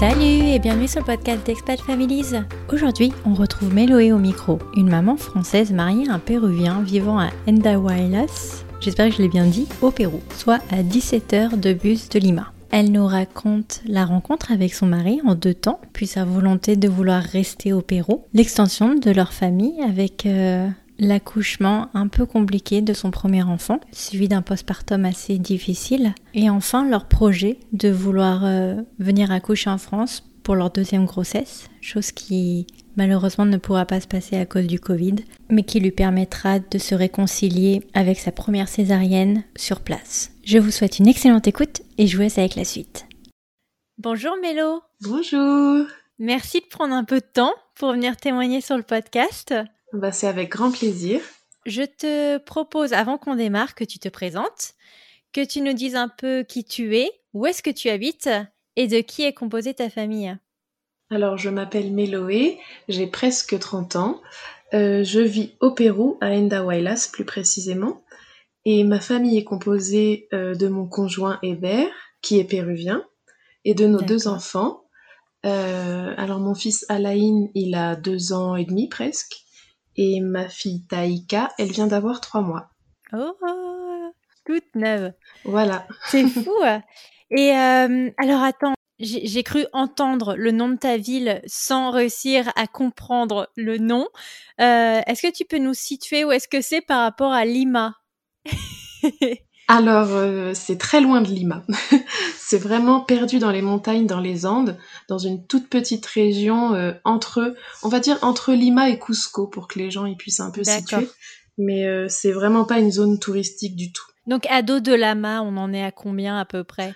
Salut et bienvenue sur le podcast d'Expat Families. Aujourd'hui, on retrouve Méloé au micro, une maman française mariée à un Péruvien vivant à Andahuaylas, j'espère que je l'ai bien dit, au Pérou, soit à 17 heures de bus de Lima. Elle nous raconte la rencontre avec son mari en 2 temps, puis sa volonté de vouloir rester au Pérou, l'extension de leur famille avec l'accouchement un peu compliqué de son premier enfant, suivi d'un postpartum assez difficile, et enfin leur projet de vouloir venir accoucher en France pour leur 2e grossesse, chose qui malheureusement ne pourra pas se passer à cause du Covid, mais qui lui permettra de se réconcilier avec sa première césarienne sur place. Je vous souhaite une excellente écoute et je vous laisse avec la suite. Bonjour Mélo. Bonjour. Merci de prendre un peu de temps pour venir témoigner sur le podcast. C'est avec grand plaisir. Je te propose, avant qu'on démarre, que tu te présentes, que tu nous dises un peu qui tu es, où est-ce que tu habites et de qui est composée ta famille. Alors, je m'appelle Méloé, j'ai presque 30 ans. Je vis au Pérou, à Andahuaylas plus précisément. Et ma famille est composée de mon conjoint Hébert, qui est péruvien, et de nos 2 enfants. Alors, mon fils Alain, il a 2 ans et demi presque. Et ma fille Taïka, elle vient d'avoir 3 mois. Oh, toute neuve. Voilà. C'est fou. Et alors attends, j'ai cru entendre le nom de ta ville sans réussir à comprendre le nom. Est-ce que tu peux nous situer où est-ce que c'est par rapport à Lima? Alors, c'est très loin de Lima. C'est vraiment perdu dans les montagnes, dans les Andes, dans une toute petite région on va dire entre Lima et Cusco, pour que les gens y puissent un peu situer. Mais c'est vraiment pas une zone touristique du tout. Donc, à dos de Lama, on en est à combien à peu près?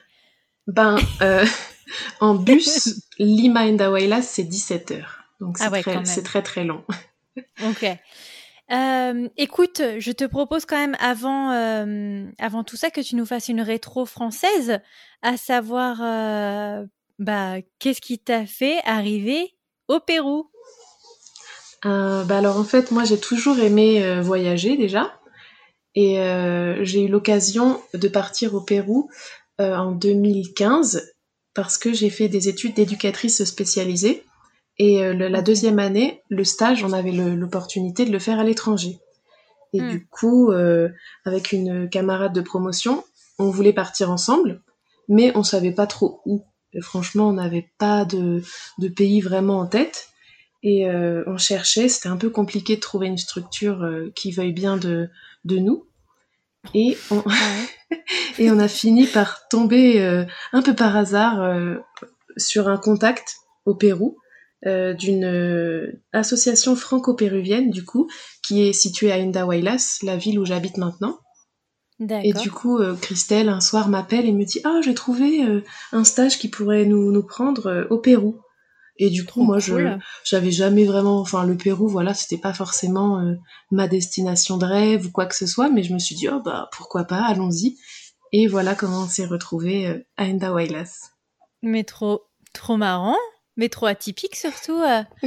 En bus, Lima-Andahuaylas, c'est 17 heures. Donc, c'est très très long. Ok. Écoute, je te propose quand même avant tout ça que tu nous fasses une rétro française, à savoir qu'est-ce qui t'a fait arriver au Pérou? Alors en fait, moi j'ai toujours aimé voyager déjà, et j'ai eu l'occasion de partir au Pérou en 2015 parce que j'ai fait des études d'éducatrice spécialisée. Et la 2e année, le stage, on avait l'opportunité de le faire à l'étranger. Et du coup, avec une camarade de promotion, on voulait partir ensemble, mais on savait pas trop où. Et franchement, on n'avait pas de pays vraiment en tête. Et on cherchait, c'était un peu compliqué de trouver une structure qui veuille bien de nous. Et et on a fini par tomber un peu par hasard sur un contact au Pérou d'une association franco-péruvienne, du coup, qui est située à Andahuaylas, la ville où j'habite maintenant. D'accord. Et du coup, Christelle, un soir, m'appelle et me dit « Ah, j'ai trouvé un stage qui pourrait nous prendre au Pérou. » Et du coup, moi, j'avais jamais vraiment... Enfin, le Pérou, voilà, c'était pas forcément ma destination de rêve ou quoi que ce soit, mais je me suis dit « Oh, pourquoi pas, allons-y. » Et voilà comment on s'est retrouvés à Andahuaylas. Mais trop marrant, mais trop atypique surtout.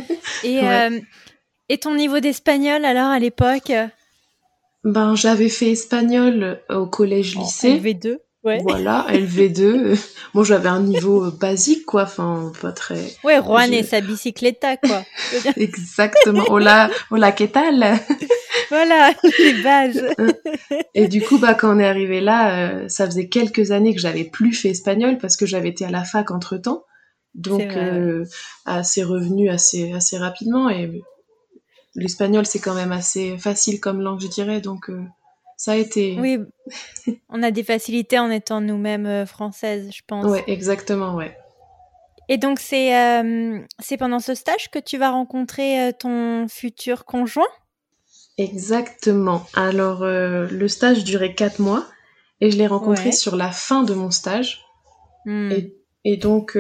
Et ton niveau d'espagnol alors à l'époque? J'avais fait espagnol au collège-lycée. LV2, ouais. Voilà, LV2. Moi, j'avais un niveau basique, quoi. Enfin, pas très... Ouais, Juan et sa bicycletta, quoi. Exactement. Hola, ¿qué tal? Voilà, les bases. Et du coup, quand on est arrivé là, ça faisait quelques années que j'avais plus fait espagnol parce que j'avais été à la fac entre-temps. Donc, c'est revenu assez rapidement. Et l'espagnol, c'est quand même assez facile comme langue, je dirais. Donc, ça a été... Oui, on a des facilités en étant nous-mêmes françaises, je pense. Ouais, exactement, ouais. Et donc, c'est pendant ce stage que tu vas rencontrer ton futur conjoint? Exactement. Alors, le stage durait 4 mois et je l'ai rencontré sur la fin de mon stage. Et donc,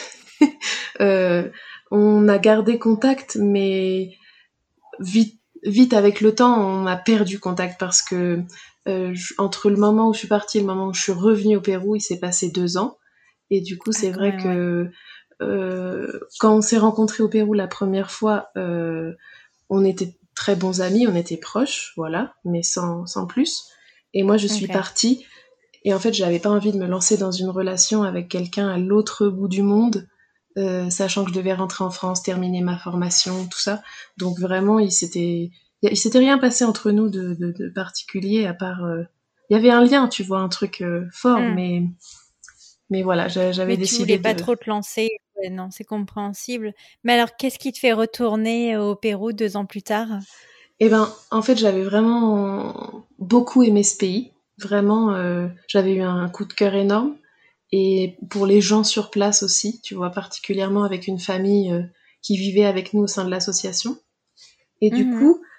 on a gardé contact, mais vite avec le temps, on a perdu contact parce que entre le moment où je suis partie et le moment où je suis revenue au Pérou, il s'est passé 2 ans. Et du coup, c'est vrai que quand on s'est rencontrés au Pérou la première fois, on était très bons amis, on était proches, voilà, mais sans plus. Et moi, je suis partie, et en fait, j'avais pas envie de me lancer dans une relation avec quelqu'un à l'autre bout du monde, sachant que je devais rentrer en France, terminer ma formation, tout ça. Donc vraiment, il s'était rien passé entre nous de particulier, à part... il y avait un lien, tu vois, un truc fort, Hmm. mais voilà, j'avais Mais tu voulais décidé pas de... trop te lancer. Ouais, non, c'est compréhensible. Mais alors, qu'est-ce qui te fait retourner au Pérou 2 ans plus tard? Eh ben, en fait, j'avais vraiment beaucoup aimé ce pays. Vraiment, j'avais eu un coup de cœur énorme. Et pour les gens sur place aussi, tu vois, particulièrement avec une famille qui vivait avec nous au sein de l'association. Et du Mhm. coup,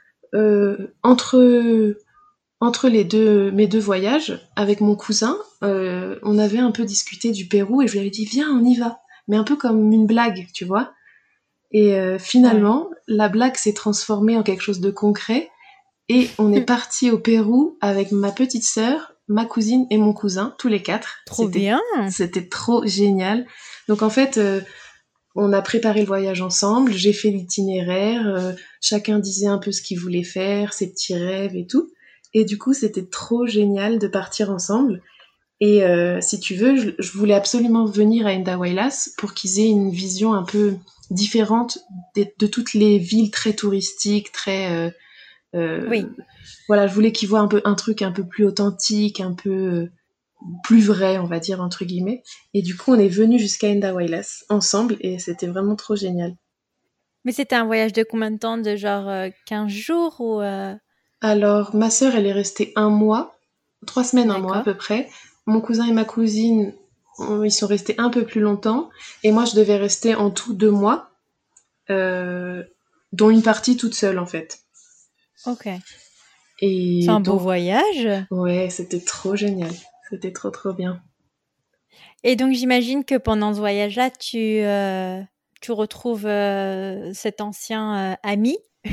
entre mes deux voyages, avec mon cousin, on avait un peu discuté du Pérou et je lui avais dit, viens, on y va. Mais un peu comme une blague, tu vois. Et Ouais. finalement, la blague s'est transformée en quelque chose de concret. Et on est parti au Pérou avec ma petite sœur, ma cousine et mon cousin, tous les quatre. Trop bien. C'était trop génial. Donc en fait, on a préparé le voyage ensemble, j'ai fait l'itinéraire, chacun disait un peu ce qu'il voulait faire, ses petits rêves et tout. Et du coup, c'était trop génial de partir ensemble. Et si tu veux, je voulais absolument venir à Enda pour qu'ils aient une vision un peu différente de toutes les villes très touristiques, très... Oui. voilà, je voulais qu'ils voient un peu un truc un peu plus authentique, un peu plus vrai, on va dire, entre guillemets. Et du coup, on est venu jusqu'à Enda ensemble et c'était vraiment trop génial. Mais c'était un voyage de combien de temps? De genre 15 jours ou... Alors, ma sœur, elle est restée un mois, 3 semaines, un mois à D'accord. peu près. Mon cousin et ma cousine, ils sont restés un peu plus longtemps. Et moi, je devais rester en tout 2 mois, euh, dont une partie toute seule, en fait. Ok. C'est Et un beau donc, voyage. ouais, c'était trop génial. C'était trop, trop bien. Et donc, j'imagine que pendant ce voyage-là, tu retrouves cet ancien ami.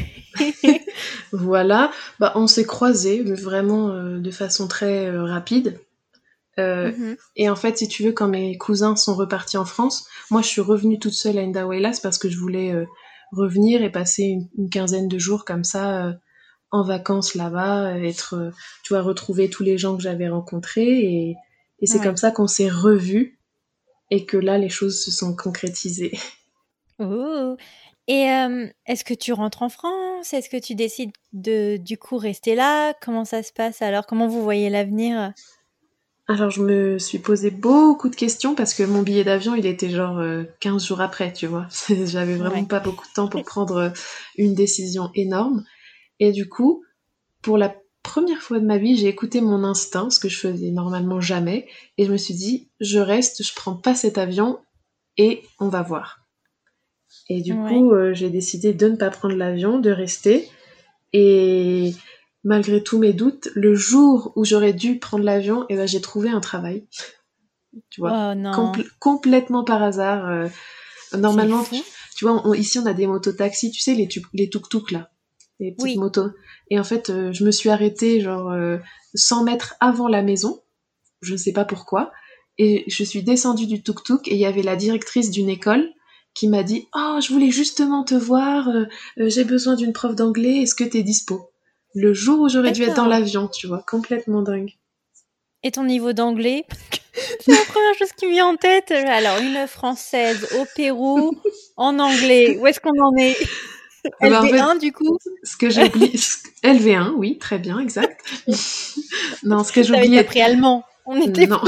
Voilà, bah, on s'est croisés, mais vraiment de façon très rapide. Euh, Mhm. et en fait, si tu veux, quand mes cousins sont repartis en France, moi je suis revenue toute seule à Indahuaylas parce que je voulais revenir et passer une quinzaine de jours comme ça en vacances là-bas, tu vois, retrouver tous les gens que j'avais rencontrés. Et c'est comme Oui. ça qu'on s'est revus et que là, les choses se sont concrétisées. Oh. Et est-ce que tu rentres en France? Est-ce que tu décides de du coup rester là? Comment ça se passe alors? Comment vous voyez l'avenir? Alors, je me suis posé beaucoup de questions parce que mon billet d'avion, il était genre 15 jours après, tu vois. J'avais vraiment Ouais. pas beaucoup de temps pour prendre une décision énorme. Et du coup, pour la première fois de ma vie, j'ai écouté mon instinct, ce que je faisais normalement jamais, et je me suis dit, je reste, je prends pas cet avion et on va voir. Et du Ouais. coup, j'ai décidé de ne pas prendre l'avion, de rester. Et malgré tous mes doutes, le jour où j'aurais dû prendre l'avion, eh ben, j'ai trouvé un travail, tu vois, Oh non, complètement par hasard. c'est Normalement, fou. tu vois, ici on a des mototaxis, tu sais, les tuk-tuk là, les petites Oui. motos. Et en fait, je me suis arrêtée genre 100 mètres avant la maison, je ne sais pas pourquoi, et je suis descendue du tuk-tuk et il y avait la directrice d'une école qui m'a dit «Oh, je voulais justement te voir, j'ai besoin d'une prof d'anglais, est-ce que t'es dispo?» Le jour où j'aurais dû être dans D'accord. l'avion, tu vois, complètement dingue. Et ton niveau d'anglais? C'est la première chose qui me vient en tête. Alors, une Française au Pérou, en anglais. Où est-ce qu'on en est? Ah bah en fait, LV1 du coup? ce que j'ai oublié, LV1, oui, très bien, exact. Non, ce que j'ai T'avais pas oublié, pris allemand. On était non, bon.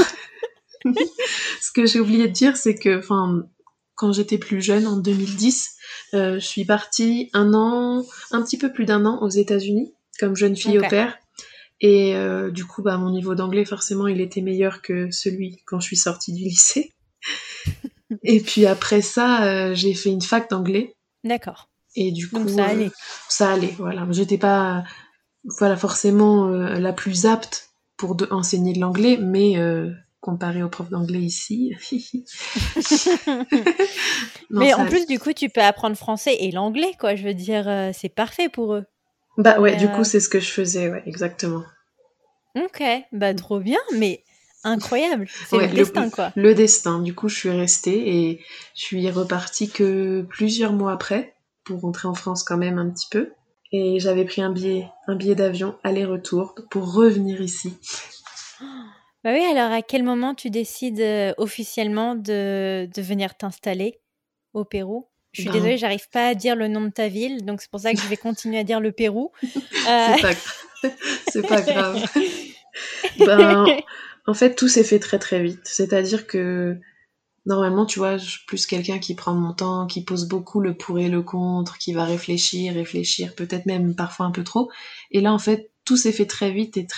ce que j'ai oublié de dire, c'est que, enfin, quand j'étais plus jeune, en 2010, je suis partie un petit peu plus d'un an aux États-Unis, comme jeune fille au Ok. pair. Et du coup, bah, mon niveau d'anglais, forcément, il était meilleur que celui quand je suis sortie du lycée. Et puis après ça, j'ai fait une fac d'anglais. D'accord. Et du Donc coup, ça allait. ça allait, voilà. J'étais pas, voilà, forcément la plus apte pour enseigner de l'anglais, mais comparé aux profs d'anglais ici, non, Mais ça en allait. plus, du coup, tu peux apprendre français et l'anglais, quoi. Je veux dire, c'est parfait pour eux. Bah ouais, Mais du coup, c'est ce que je faisais, ouais, exactement. ok, bah trop bien, mais incroyable. C'est Ouais, le destin, quoi. le destin. Du coup, je suis restée et je suis repartie que plusieurs mois après pour rentrer en France quand même un petit peu. Et j'avais pris un billet d'avion aller-retour pour revenir ici. Bah oui, alors à quel moment tu décides officiellement de venir t'installer? au Pérou? Je suis Ben, désolée, j'arrive pas à dire le nom de ta ville, donc c'est pour ça que je vais continuer à dire le Pérou. c'est pas, c'est pas grave. Ben, en fait, tout s'est fait très très vite. C'est-à-dire que normalement, tu vois, je suis plus quelqu'un qui prend mon temps, qui pose beaucoup le pour et le contre, qui va réfléchir, peut-être même parfois un peu trop. Et là, en fait, tout s'est fait très vite et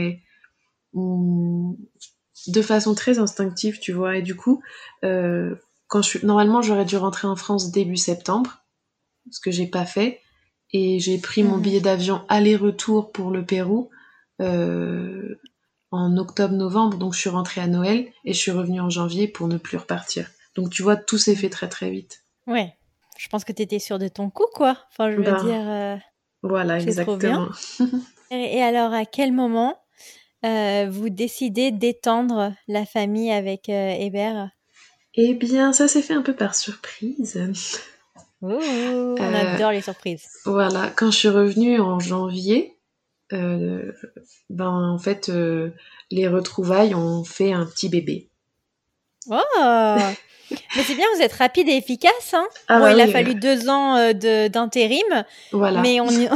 hum, de façon très instinctive, tu vois. Et du coup, euh, normalement, j'aurais dû rentrer en France début septembre, ce que j'ai pas fait. Et j'ai pris mon Mhm. billet d'avion aller-retour pour le Pérou euh, en octobre-novembre. Donc, je suis rentrée à Noël et je suis revenue en janvier pour ne plus repartir. Donc, tu vois, tout s'est fait très très vite. Ouais, je pense que tu étais sûre de ton coup, quoi. Enfin, je veux Ben, dire, voilà, c'est trop bien. exactement. Et alors, à quel moment vous décidez d'étendre la famille avec Hébert? Eh bien, ça s'est fait un peu par surprise. Ouh, on Euh, adore les surprises. voilà, quand je suis revenue en janvier, euh, ben en fait, les retrouvailles ont fait un petit bébé. Oh! Mais c'est bien, vous êtes rapide et efficace, hein? Ah Bon, bah il a oui, fallu 2 ans d'intérim, voilà. mais on y...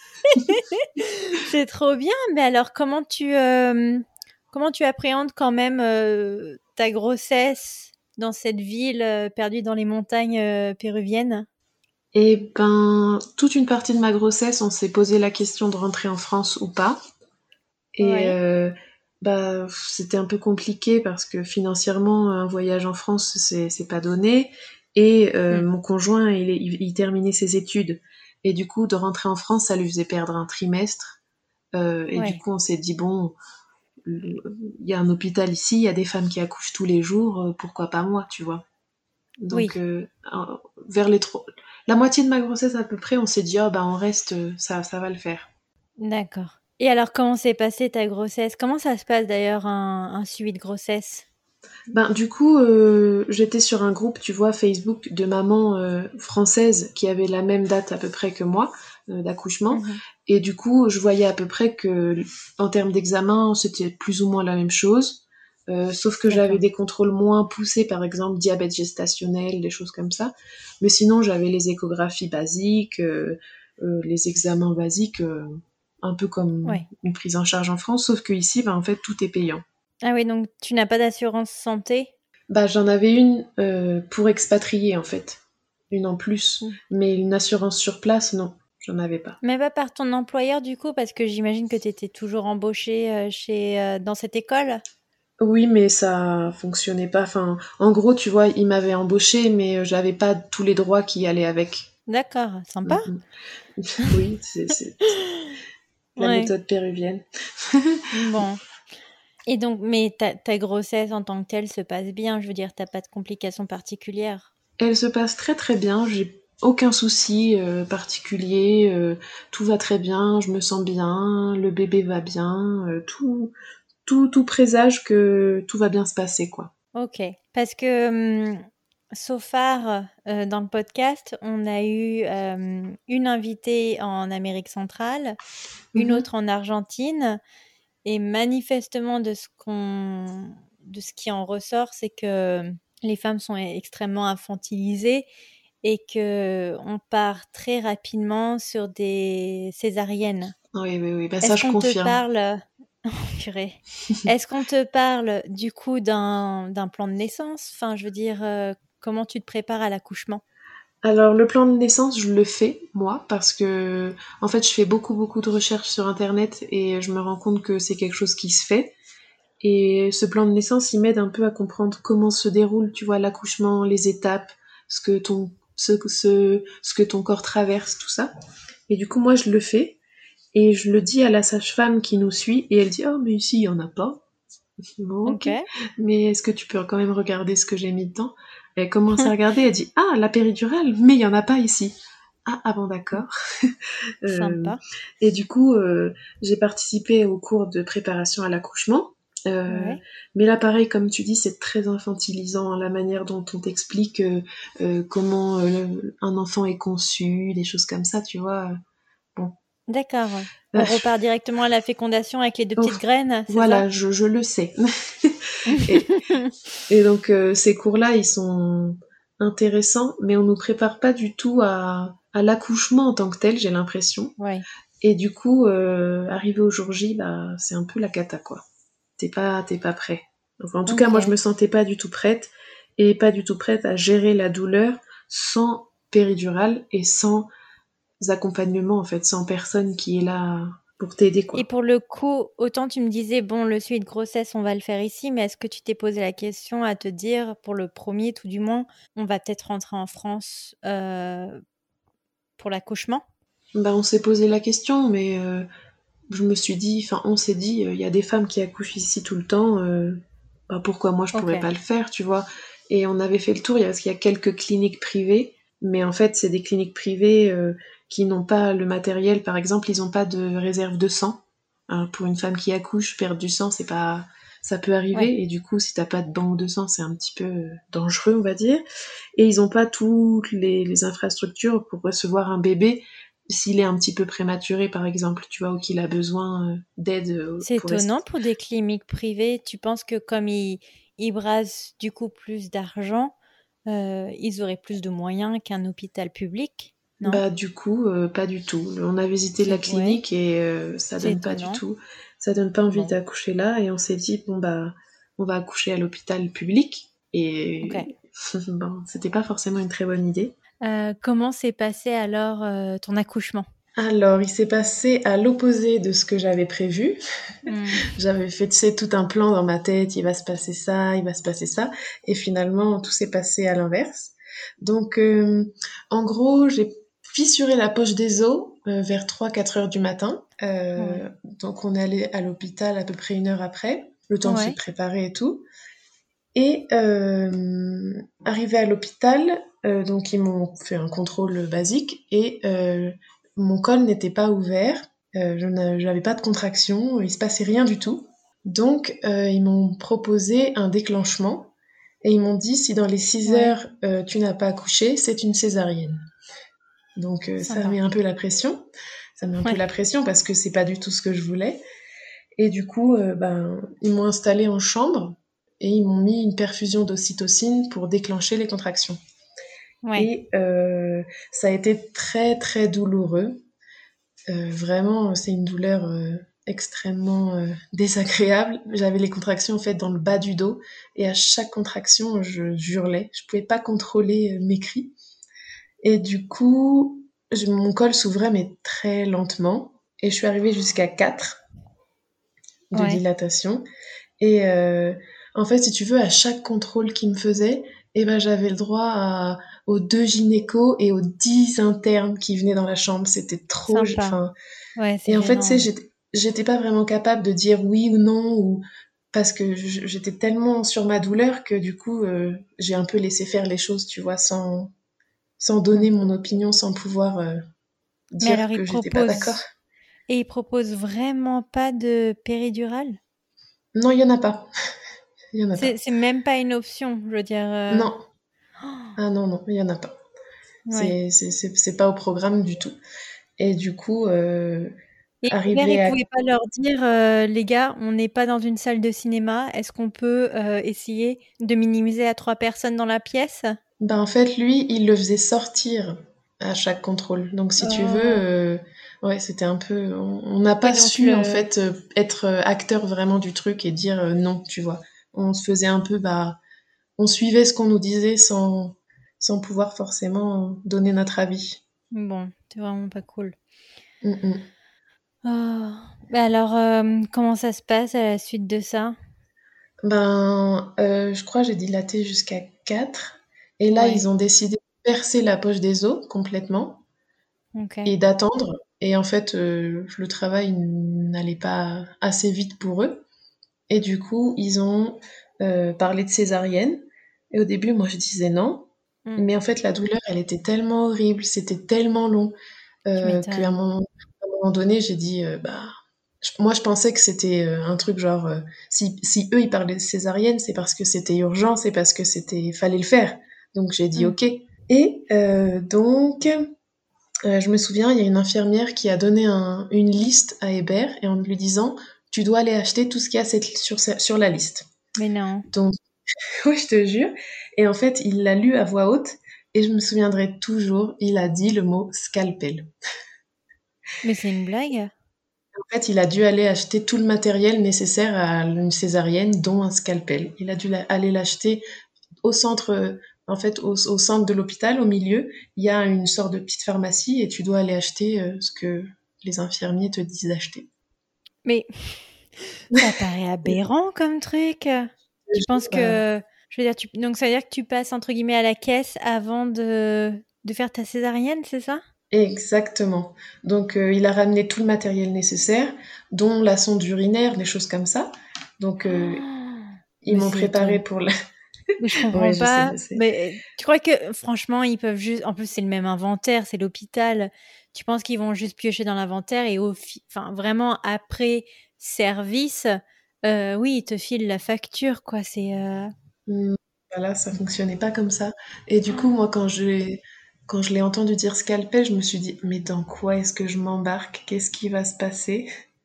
c'est trop bien. Mais alors, comment tu appréhendes quand même ta grossesse dans cette ville perdue dans les montagnes péruviennes? Et ben, toute une partie de ma grossesse, on s'est posé la question de rentrer en France ou pas. Et Ouais. bah, c'était un peu compliqué parce que financièrement, un voyage en France, c'est pas donné. Et Hmm. mon conjoint, il terminait ses études. Et du coup, de rentrer en France, ça lui faisait perdre un trimestre. Et du Ouais. coup, on s'est dit, bon, il y a un hôpital ici, il y a des femmes qui accouchent tous les jours, pourquoi pas moi, tu vois. Donc, Oui. vers la moitié de ma grossesse à peu près, on s'est dit, oh, bah, on reste, ça va le faire. D'accord. Et alors, comment s'est passée ta grossesse? Comment ça se passe d'ailleurs un suivi de grossesse? Ben, du coup, j'étais sur un groupe, tu vois, Facebook de mamans françaises qui avaient la même date à peu près que moi d'accouchement. Mhm. Et du coup, je voyais à peu près que, en termes d'examen, c'était plus ou moins la même chose. Sauf que j'avais D'accord. des contrôles moins poussés, par exemple diabète gestationnel, des choses comme ça. Mais sinon, j'avais les échographies basiques, les examens basiques, un peu comme Ouais. une prise en charge en France. Sauf que ici, ben, en fait, tout est payant. Ah oui, donc tu n'as pas d'assurance santé? Bah, j'en avais une pour expatrier en fait, une en plus, Mm. mais une assurance sur place, non, j'en avais pas. Mais pas par ton employeur du coup, parce que j'imagine que tu étais toujours embauchée dans cette école. Oui, mais ça fonctionnait pas. Enfin, en gros, tu vois, il m'avait embauché, mais j'avais pas tous les droits qui allaient avec. D'accord, sympa. Mhm. Oui, c'est la Ouais, méthode péruvienne. bon. Et donc, mais ta grossesse en tant que telle se passe bien, je veux dire, t'as pas de complications particulières. Elle se passe très très bien. J'ai aucun souci particulier. Tout va très bien. Je me sens bien. Le bébé va bien. Tout présage que tout va bien se passer, quoi. Ok, parce que so far, dans le podcast, on a eu une invitée en Amérique centrale, une Mhm. autre en Argentine, et manifestement de ce qui en ressort, c'est que les femmes sont extrêmement infantilisées et que on part très rapidement sur des césariennes. Oui, oui, oui. Bah, ça, Est-ce je qu'on te confirme. parle Oh, purée. Est-ce qu'on te parle du coup d'un plan de naissance? Enfin, je veux dire, comment tu te prépares à l'accouchement? Alors, le plan de naissance, je le fais, moi, parce que, en fait, je fais beaucoup, beaucoup de recherches sur Internet et je me rends compte que c'est quelque chose qui se fait. Et ce plan de naissance, il m'aide un peu à comprendre comment se déroule, tu vois, l'accouchement, les étapes, ce que ton corps traverse, tout ça. Et du coup, moi, je le fais. Et je le dis à la sage-femme qui nous suit, et elle dit, oh, mais ici, il y en a pas. Bon, Ok. ok. Mais est-ce que tu peux quand même regarder ce que j'ai mis dedans? Elle commence à regarder, elle dit, ah, la péridurale, mais il y en a pas ici. Ah bon, d'accord. Euh, Sympa. et du coup, j'ai participé au cours de préparation à l'accouchement. Euh, Ouais. mais là, pareil, comme tu dis, c'est très infantilisant la manière dont on t'explique comment un enfant est conçu, des choses comme ça, tu vois. Bon. D'accord. On repart directement à la fécondation avec les deux Oh, petites graines, c'est ça? voilà, je le sais. et, et donc, ces cours-là, ils sont intéressant, mais on nous prépare pas du tout à l'accouchement en tant que tel, j'ai l'impression. Ouais. Et du coup, arrivé au jour J, bah, c'est un peu la cata, quoi. T'es pas prêt. Enfin, en tout cas, Ok. moi, je me sentais pas du tout prête et pas du tout prête à gérer la douleur sans péridurale et sans accompagnement, en fait, sans personne qui est là pour t'aider, Et quoi. pour le coup, autant tu me disais, bon, le suivi de grossesse, on va le faire ici, mais est-ce que tu t'es posé la question à te dire, pour le premier tout du moins, on va peut-être rentrer en France pour l'accouchement? Bah, on s'est posé la question, mais je me suis dit, enfin, on s'est dit, il y a des femmes qui accouchent ici tout le temps, bah, pourquoi moi je Ok. pourrais pas le faire, tu vois? Et on avait fait le tour, parce qu'il y a quelques cliniques privées, mais en fait, c'est des cliniques privées qui n'ont pas le matériel, par exemple, ils n'ont pas de réserve de sang. Hein, pour une femme qui accouche, perdre du sang, c'est pas, ça peut Ouais. arriver, et du coup, si t'as pas de banque de sang, c'est un petit peu dangereux, on va dire. Et ils n'ont pas toutes les infrastructures pour recevoir un bébé s'il est un petit peu prématuré, par exemple, tu vois, ou qu'il a besoin d'aide C'est pour rester. étonnant pour des cliniques privées. Tu penses que comme ils brassent du coup plus d'argent, ils auraient plus de moyens qu'un hôpital public, non? Bah, du coup, pas du tout. On a visité la Ouais, clinique et ça c'est donne pas du étonnant. tout. Ça donne pas envie Bon, d'accoucher là. Et on s'est dit, bon, bah, on va accoucher à l'hôpital public. ok. Et bon, c'était pas forcément une très bonne idée. Comment s'est passé alors ton accouchement? Alors, il s'est passé à l'opposé de ce que j'avais prévu. Hmm. J'avais fait, tu sais, tout un plan dans ma tête, il va se passer ça, il va se passer ça. Et finalement, tout s'est passé à l'inverse. Donc, en gros, j'ai fissuré la poche des os vers 3-4 heures du matin. Ouais. Donc, on est allé à l'hôpital à peu près 1 heure après, le temps de se Ouais. préparer et tout. Et arrivé à l'hôpital, donc ils m'ont fait un contrôle basique et mon col n'était pas ouvert, j'avais pas de contraction, il se passait rien du tout. Donc ils m'ont proposé un déclenchement et ils m'ont dit si dans les 6 Ouais. heures tu n'as pas accouché, c'est une césarienne. Donc ça Sympa. met un peu la pression, ça met un peu Ouais. la pression parce que c'est pas du tout ce que je voulais. Et du coup, ben, ils m'ont installée en chambre et ils m'ont mis une perfusion d'ocytocine pour déclencher les contractions. Ouais. Et ça a été très très douloureux. Vraiment, c'est une douleur extrêmement désagréable. J'avais les contractions en fait dans le bas du dos et à chaque contraction, je hurlais. Je pouvais pas contrôler mes cris. Et du coup, mon col s'ouvrait mais très lentement et je suis arrivée jusqu'à 4 de Ouais. dilatation. Et en fait, si tu veux, à chaque contrôle qu'il me faisait, eh ben, j'avais le droit aux 2 gynécos et aux 10 internes qui venaient dans la chambre. C'était trop... Sympa. Enfin, Ouais, c'est et en fait, tu sais, gênant. j'étais pas vraiment capable de dire oui ou non, ou parce que j'étais tellement sur ma douleur que du coup, j'ai un peu laissé faire les choses, tu vois, sans Hmm. donner mon opinion, sans pouvoir Mais dire alors, que j'étais pas d'accord. ils proposent vraiment pas de péridurale? Non, il y en a pas. Il y en a pas. C'est même pas une option, je veux dire. Non. Ah non, non, il y en a pas. Ouais. C'est pas au programme du tout. Et du coup, Et l'hiver, ils arrivé à... pouvaient pas leur dire, les gars, on n'est pas dans une salle de cinéma. Est-ce qu'on peut essayer de minimiser à 3 personnes dans la pièce? Ben, en fait, lui, il le faisait sortir à chaque contrôle. Donc, si tu veux, Oh. ouais, c'était un peu... On n'a Oui, pas donc su, en fait, être acteur vraiment du truc et dire non, tu vois. On se faisait un peu, bah... On suivait ce qu'on nous disait sans pouvoir forcément donner notre avis. bon, c'est vraiment pas cool. Mm, mm. Oh. Bah alors, comment ça se passe à la suite de ça? Ben, je crois que j'ai dilaté jusqu'à 4. Et là, ils Ouais, ont décidé de percer la poche des os complètement ok. et d'attendre. Et en fait, le travail n'allait pas assez vite pour eux. Et du coup, ils ont parlé de césarienne. Et au début, moi, je disais non. Hmm, Mais en fait, la douleur, elle était tellement horrible, c'était tellement long, tu qu'à m'étonnes. un moment donné, j'ai dit, bah, moi, je pensais que c'était un truc genre, si eux, ils parlaient de césarienne, c'est parce que c'était urgent, c'est parce que fallait le faire. Donc, j'ai dit Hmm. OK. Et donc, je me souviens, il y a une infirmière qui a donné une liste à Hébert et en lui disant, tu dois aller acheter tout ce qu'il y a sur la liste. Mais non. Donc, Oui, je te jure. Et en fait, il l'a lu à voix haute et je me souviendrai toujours, il a dit le mot scalpel. Mais c'est une blague? En fait, il a dû aller acheter tout le matériel nécessaire à une césarienne, dont un scalpel. Il a dû aller l'acheter au centre, en fait, au centre de l'hôpital, au milieu, il y a une sorte de petite pharmacie et tu dois aller acheter ce que les infirmiers te disent d'acheter. Mais ça paraît aberrant comme truc. Tu penses Bah, que, je veux dire, donc ça veut dire que tu passes entre guillemets à la caisse avant de faire ta césarienne, c'est ça? exactement. Donc, il a ramené tout le matériel nécessaire, dont la sonde urinaire, des choses comme ça. Donc, Oh, ils mais m'ont c'est préparé étonnant. pour la... Mais je Ouais, comprends je sais, pas. je sais. Mais tu crois que franchement, ils peuvent juste. En plus, c'est le même inventaire, c'est l'hôpital. Tu penses qu'ils vont juste piocher dans l'inventaire et enfin vraiment après service, oui, ils te filent la facture, quoi. C'est. Mmh, voilà, ça fonctionnait pas comme ça. Et du coup, moi, quand je l'ai entendu dire scalpel, je me suis dit, mais dans quoi est-ce que je m'embarque? Qu'est-ce qui va se passer?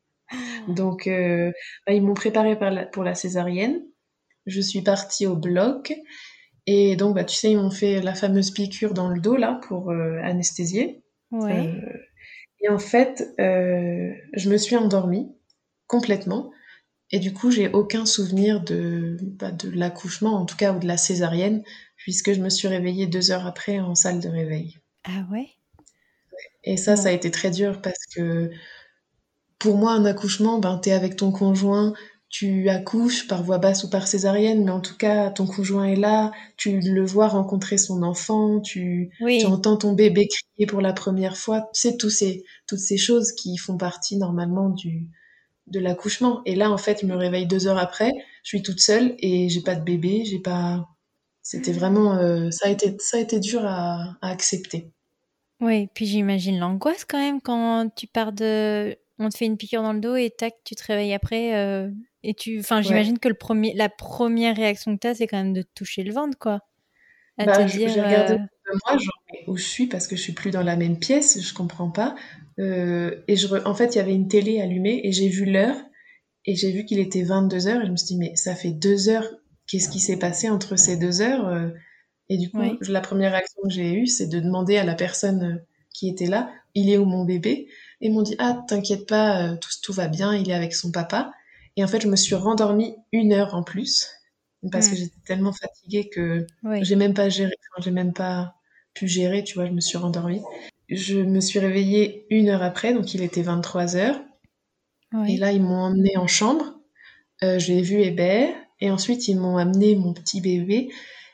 Donc, bah, ils m'ont préparée pour la césarienne. Je suis partie au bloc. Et donc, bah, tu sais, ils m'ont fait la fameuse piqûre dans le dos, là, pour anesthésier. Ouais. Euh, et en fait, je me suis endormie complètement. Et du coup, j'ai aucun souvenir de l'accouchement, en tout cas, ou de la césarienne, puisque je me suis réveillée 2 heures après en salle de réveil. Ah ouais? Et ça Bon. a été très dur parce que pour moi, un accouchement, ben, t'es avec ton conjoint, tu accouches par voie basse ou par césarienne, mais en tout cas, ton conjoint est là, tu le vois rencontrer son enfant, tu Oui. entends ton bébé crier pour la première fois. C'est toutes ces choses qui font partie normalement de l'accouchement. Et là, en fait, je me réveille 2 heures après, je suis toute seule et j'ai pas de bébé, j'ai pas. C'était vraiment, ça a été dur à accepter. Oui. Puis j'imagine l'angoisse quand même quand tu pars de. On te fait une piqûre dans le dos et tac, tu te réveilles après. Et tu. Enfin, Ouais. j'imagine que la première réaction que t'as, c'est quand même de te toucher le ventre, quoi. À te Bah, dire. j'ai regardé autour de moi, genre, mais où je suis parce que je suis plus dans la même pièce, je comprends pas. Et en fait, il y avait une télé allumée et j'ai vu l'heure et j'ai vu qu'il était 22 heures et je me suis dit, mais ça fait 2 heures, qu'est-ce qui s'est passé entre ces 2 heures? Et du coup, Ouais. la première réaction que j'ai eue, c'est de demander à la personne qui était là, il est où mon bébé? Et ils m'ont dit, ah, t'inquiète pas, tout va bien, il est avec son papa. Et en fait, je me suis rendormie 1 heure en plus, parce que Hmm. j'étais tellement fatiguée que Oui. j'ai même pas géré, enfin, j'ai même pas pu gérer, tu vois, je me suis rendormie. Je me suis réveillée 1 heure après, donc il était 23 heures. Et Oui. là, ils m'ont emmenée en chambre, j'ai vu Hébert, et ensuite ils m'ont amené mon petit bébé.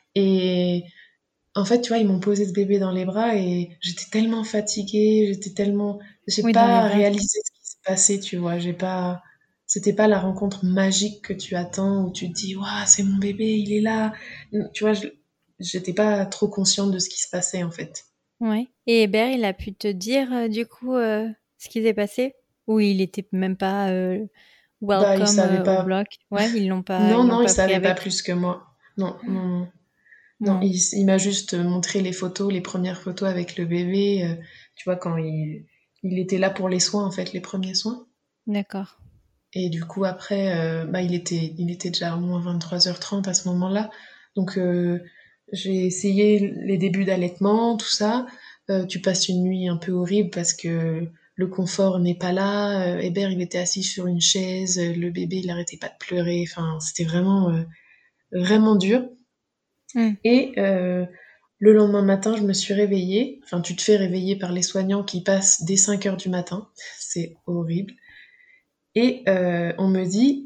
Et en fait, tu vois, ils m'ont posé ce bébé dans les bras et j'étais tellement fatiguée, j'ai Oui, dans les pas bras. réalisé ce qui se passait, tu vois, c'était pas la rencontre magique que tu attends où tu te dis, waouh, c'est mon bébé, il est là. Tu vois, j'étais pas trop consciente de ce qui se passait, en fait. Ouais. Et Hébert, il a pu te dire du coup ce qui s'est passé? Ou il était même pas Bah, il welcome savait au pas. bloc? Ouais, Non, ils l'ont non, il pas pris savait pas avec. plus que moi. Non, non, non. Non, Bon, il m'a juste montré les photos, les premières photos avec le bébé, tu vois, quand il était là pour les soins, en fait, les premiers soins. d'accord. Et du coup, après, bah, il était déjà au moins 23h30 à ce moment-là. Donc, j'ai essayé les débuts d'allaitement, tout ça. Tu passes une nuit un peu horrible parce que le confort n'est pas là. Hébert, il était assis sur une chaise. Le bébé, il arrêtait pas de pleurer. Enfin, c'était vraiment, vraiment dur. Hmm. Et le lendemain matin, je me suis réveillée. Enfin, tu te fais réveiller par les soignants qui passent dès 5 heures du matin. C'est horrible. Et on me dit,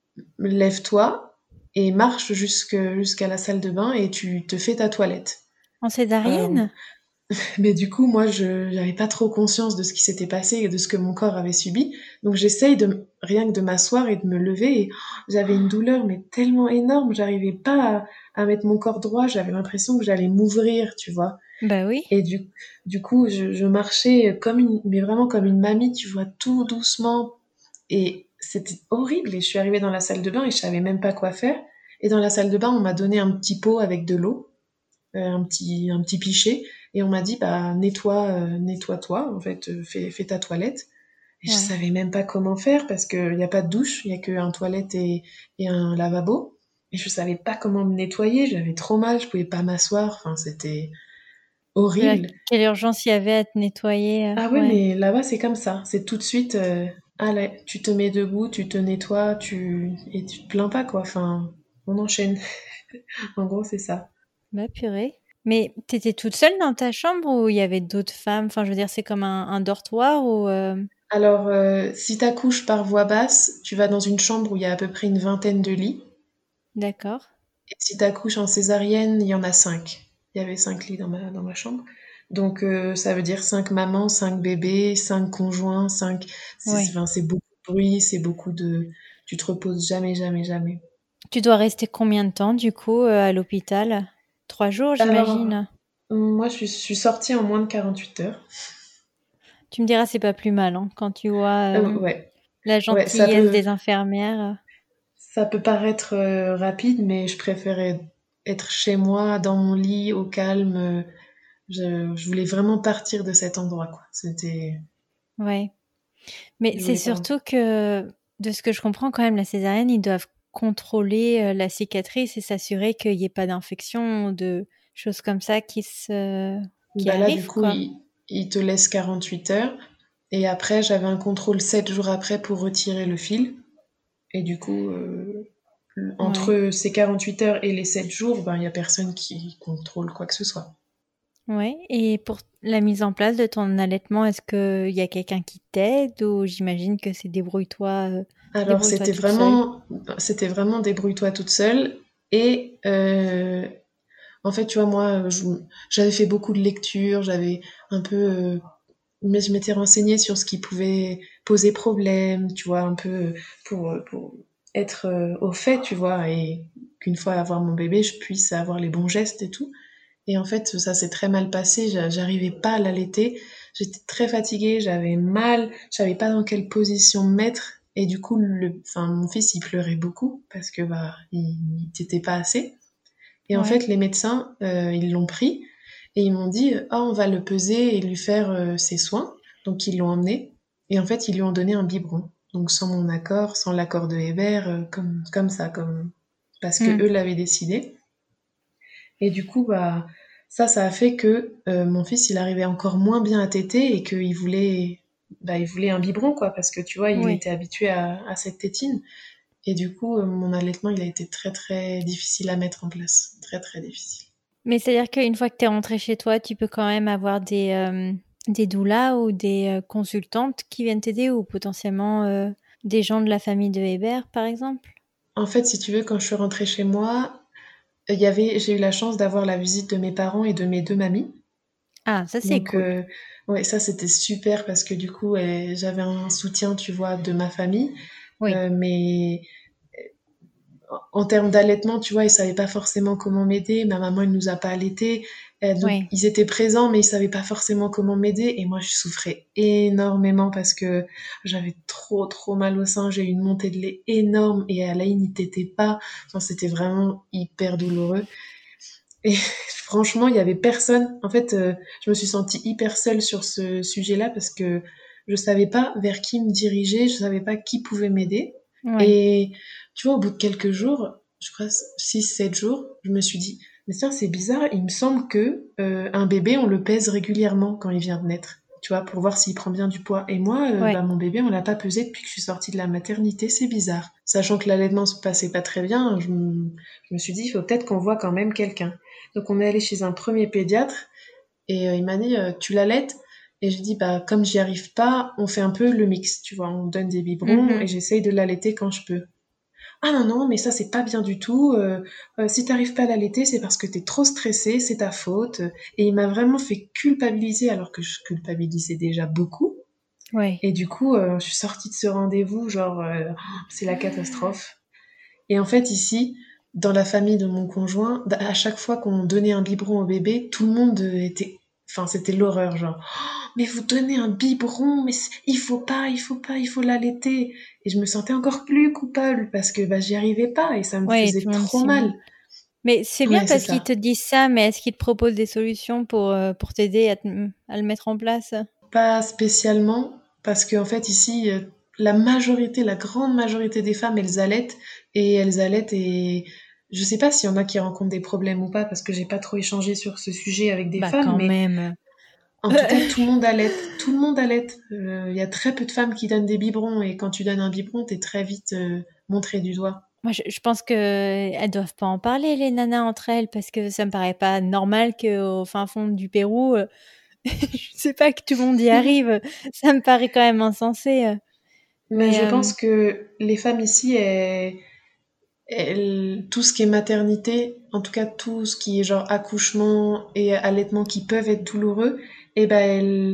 lève-toi et marche jusqu'à la salle de bain et tu te fais ta toilette. En Euh, césarienne? mais du coup, moi, je n'avais pas trop conscience de ce qui s'était passé et de ce que mon corps avait subi. Donc j'essaye rien que de m'asseoir et de me lever. Et j'avais une douleur, mais tellement énorme, j'arrivais pas à mettre mon corps droit. J'avais l'impression que j'allais m'ouvrir, tu vois. Bah oui. Et du coup, je marchais mais vraiment comme une mamie, tu vois, tout doucement. Et c'était horrible. Et je suis arrivée dans la salle de bain et je savais même pas quoi faire. Et dans la salle de bain, on m'a donné un petit pot avec de l'eau, un petit pichet. Et on m'a dit, bah, nettoie-toi, en fait, fais ta toilette. Et je Ouais. savais même pas comment faire parce qu'il n'y a pas de douche, il y a qu'un toilette et un lavabo. et je savais pas comment me nettoyer, j'avais trop mal, je pouvais pas m'asseoir, enfin c'était horrible. Quelle urgence il y avait à te nettoyer, Ah ouais, ouais. mais là-bas c'est comme ça, c'est tout de suite, allez, tu te mets debout, tu te nettoies, et tu te plains pas quoi, enfin, on enchaîne. En gros, c'est ça. Bah, purée. Mais t'étais toute seule dans ta chambre ou il y avait d'autres femmes? Enfin, je veux dire, c'est comme un dortoir ou Alors, si t'accouches par voie basse, tu vas dans une chambre où il y a à peu près une vingtaine de lits. D'accord. Et si t'accouches en césarienne, il y en a 5. Il y avait 5 lits dans ma chambre. Donc, ça veut dire 5 mamans, 5 bébés, 5 conjoints, 5. Ouais. Enfin, c'est beaucoup de bruit, c'est beaucoup de. Tu te reposes jamais, jamais, jamais. Tu dois rester combien de temps, du coup, à l'hôpital? 3 jours, Alors, j'imagine? moi, je suis sortie en moins de 48 heures. Tu me diras, c'est pas plus mal, hein, quand tu vois, Ouais, la ouais, gentillesse des infirmières. ça peut paraître rapide, mais je préférais être chez moi, dans mon lit, au calme. Je voulais vraiment partir de cet endroit, quoi. Ouais. Mais Je c'est voulais pas. surtout que, de ce que je comprends quand même, la césarienne, ils doivent contrôler, la cicatrice et s'assurer qu'il y ait pas d'infection ou de choses comme ça qui Bah là, du arrivent, coup, quoi. il te laisse 48 heures. Et après, j'avais un contrôle 7 jours après pour retirer le fil. Et du coup, Ouais. entre ces 48 heures et les 7 jours, ben, il y a personne qui contrôle quoi que ce soit. Ouais, et pour la mise en place de ton allaitement, est-ce qu'il y a quelqu'un qui t'aide ou j'imagine que c'est Alors, débrouille-toi toute seule? c'était vraiment débrouille-toi toute seule. Et en fait, tu vois, moi, j'avais fait beaucoup de lectures, j'avais un peu mais je m'étais renseignée sur ce qui pouvait poser problème, tu vois, un peu pour être au fait, tu vois, et qu'une fois avoir mon bébé, je puisse avoir les bons gestes et tout. Et en fait, ça s'est très mal passé, j'arrivais pas à l'allaiter, j'étais très fatiguée, j'avais mal, je savais pas dans quelle position me mettre, et du coup, enfin, mon fils, il pleurait beaucoup parce que bah, il t'était pas assez. Et en Ouais. fait, les médecins, ils l'ont pris et ils m'ont dit, ah, on va le peser et lui faire ses soins. Donc ils l'ont emmené et en fait, ils lui ont donné un biberon. Donc sans mon accord, sans l'accord de Hébert, comme ça, parce que Mmh. eux l'avaient décidé. Et du coup, bah ça a fait que mon fils, il arrivait encore moins bien à téter et il voulait un biberon quoi, parce que tu vois, il Ouais. était habitué à cette tétine. Et du coup, mon allaitement, il a été très très difficile à mettre en place, très très difficile. Mais c'est-à-dire qu'une fois que tu es rentrée chez toi, tu peux quand même avoir des doulas ou des consultantes qui viennent t'aider ou potentiellement des gens de la famille de Hébert, par exemple? En fait, si tu veux, quand je suis rentrée chez moi, j'ai eu la chance d'avoir la visite de mes parents et de mes deux mamies. Ah, ça c'est Donc, cool. ouais, ça c'était super parce que du coup, j'avais un soutien, tu vois, de ma famille. Oui, Mais en termes d'allaitement, tu vois, ils savaient pas forcément comment m'aider. Ma maman, elle nous a pas allaités. Donc, oui, ils étaient présents, mais ils savaient pas forcément comment m'aider. Et moi, je souffrais énormément parce que j'avais trop, trop mal au sein. J'ai eu une montée de lait énorme et Alain, il t'était pas. Enfin, c'était vraiment hyper douloureux. Et franchement, il y avait personne. En fait, je me suis sentie hyper seule sur ce sujet-là parce que je savais pas vers qui me diriger, je savais pas qui pouvait m'aider. oui. Et tu vois, au bout de quelques jours, je crois 6, 7 jours, je me suis dit, mais tiens, c'est bizarre, il me semble que un bébé, on le pèse régulièrement quand il vient de naître, tu vois, pour voir s'il prend bien du poids. Et moi, Ouais. bah, mon bébé, on l'a pas pesé depuis que je suis sortie de la maternité, c'est bizarre. Sachant que l'allaitement se passait pas très bien, je me suis dit, il faut peut-être qu'on voit quand même quelqu'un. Donc on est allé chez un premier pédiatre et il m'a dit tu l'allaites et j'ai dit bah comme j'y arrive pas, on fait un peu le mix, tu vois, on donne des biberons et Mhm. j'essaye de l'allaiter quand je peux. Ah non non, mais ça c'est pas bien du tout. Si t'arrives pas à l'allaiter, c'est parce que t'es trop stressé, c'est ta faute. Et il m'a vraiment fait culpabiliser alors que je culpabilisais déjà beaucoup. Ouais. Et du coup, je suis sortie de ce rendez-vous genre c'est la catastrophe. Et en fait, ici, dans la famille de mon conjoint, à chaque fois qu'on donnait un biberon au bébé, tout le monde était. Enfin, c'était l'horreur, genre, oh, mais vous donnez un biberon, mais il faut pas, il faut pas, il faut l'allaiter. Et je me sentais encore plus coupable parce que bah, j'y arrivais pas et ça me Ouais, faisait tout le monde trop s'y met. mal. Mais c'est bien Ouais, c'est parce qu'ils ça. te disent ça, mais est-ce qu'ils te proposent des solutions pour t'aider à le mettre en place? Pas spécialement, parce qu'en fait, ici, la grande majorité des femmes, elles allaitent et je sais pas s'il y en a qui rencontrent des problèmes ou pas, parce que j'ai pas trop échangé sur ce sujet avec des Bah femmes, quand mais même. en tout cas, tout le monde allait. Tout le monde allait. Il y a très peu de femmes qui donnent des biberons, et quand tu donnes un biberon, t'es très vite montré du doigt. Moi, je pense que elles doivent pas en parler, les nanas, entre elles, parce que ça me paraît pas normal qu'au fin fond du Pérou, je sais pas que tout le monde y arrive. Ça me paraît quand même insensé. Mais Mais je pense que les femmes ici, tout ce qui est maternité, en tout cas tout ce qui est genre accouchement et allaitement qui peuvent être douloureux, eh ben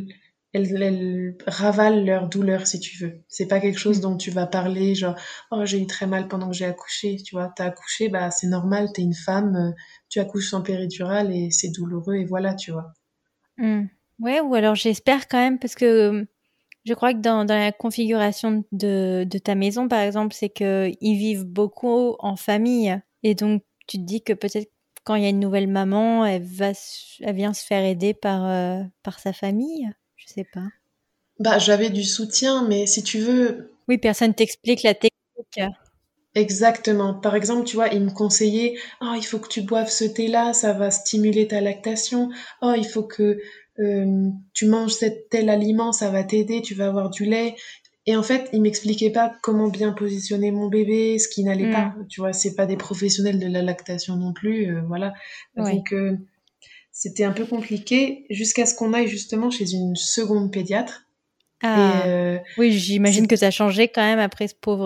elles ravalent leur douleur si tu veux. C'est pas quelque chose hmm, dont tu vas parler genre oh j'ai eu très mal pendant que j'ai accouché, tu vois. T'as accouché, bah c'est normal, t'es une femme, tu accouches sans péridurale et c'est douloureux et voilà, tu vois. hmm. Ouais, ou alors j'espère quand même, parce que je crois que dans la configuration de ta maison, par exemple, c'est que ils vivent beaucoup en famille. Et donc, tu te dis que peut-être quand il y a une nouvelle maman, elle vient se faire aider par sa famille. Je sais pas. Bah j'avais du soutien, mais si tu veux, Oui, personne t'explique la technique. exactement. Par exemple, tu vois, il me conseillait, oh, il faut que tu boives ce thé-là, ça va stimuler ta lactation. Oh, il faut que tu manges tel aliment, ça va t'aider, tu vas avoir du lait. Et en fait, il m'expliquait pas comment bien positionner mon bébé, ce qui n'allait Hmm, pas. Tu vois, c'est pas des professionnels de la lactation non plus, voilà. ouais. Donc, c'était un peu compliqué jusqu'à ce qu'on aille justement chez une seconde pédiatre. Et Ah. Oui, j'imagine c'est que ça a changé quand même après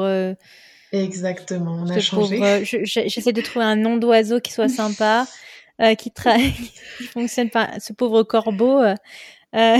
exactement, on a ce changé. pauvre. J'essaie de trouver un nom d'oiseau qui soit sympa, qui qui fonctionne pas. Ce pauvre corbeau. Euh,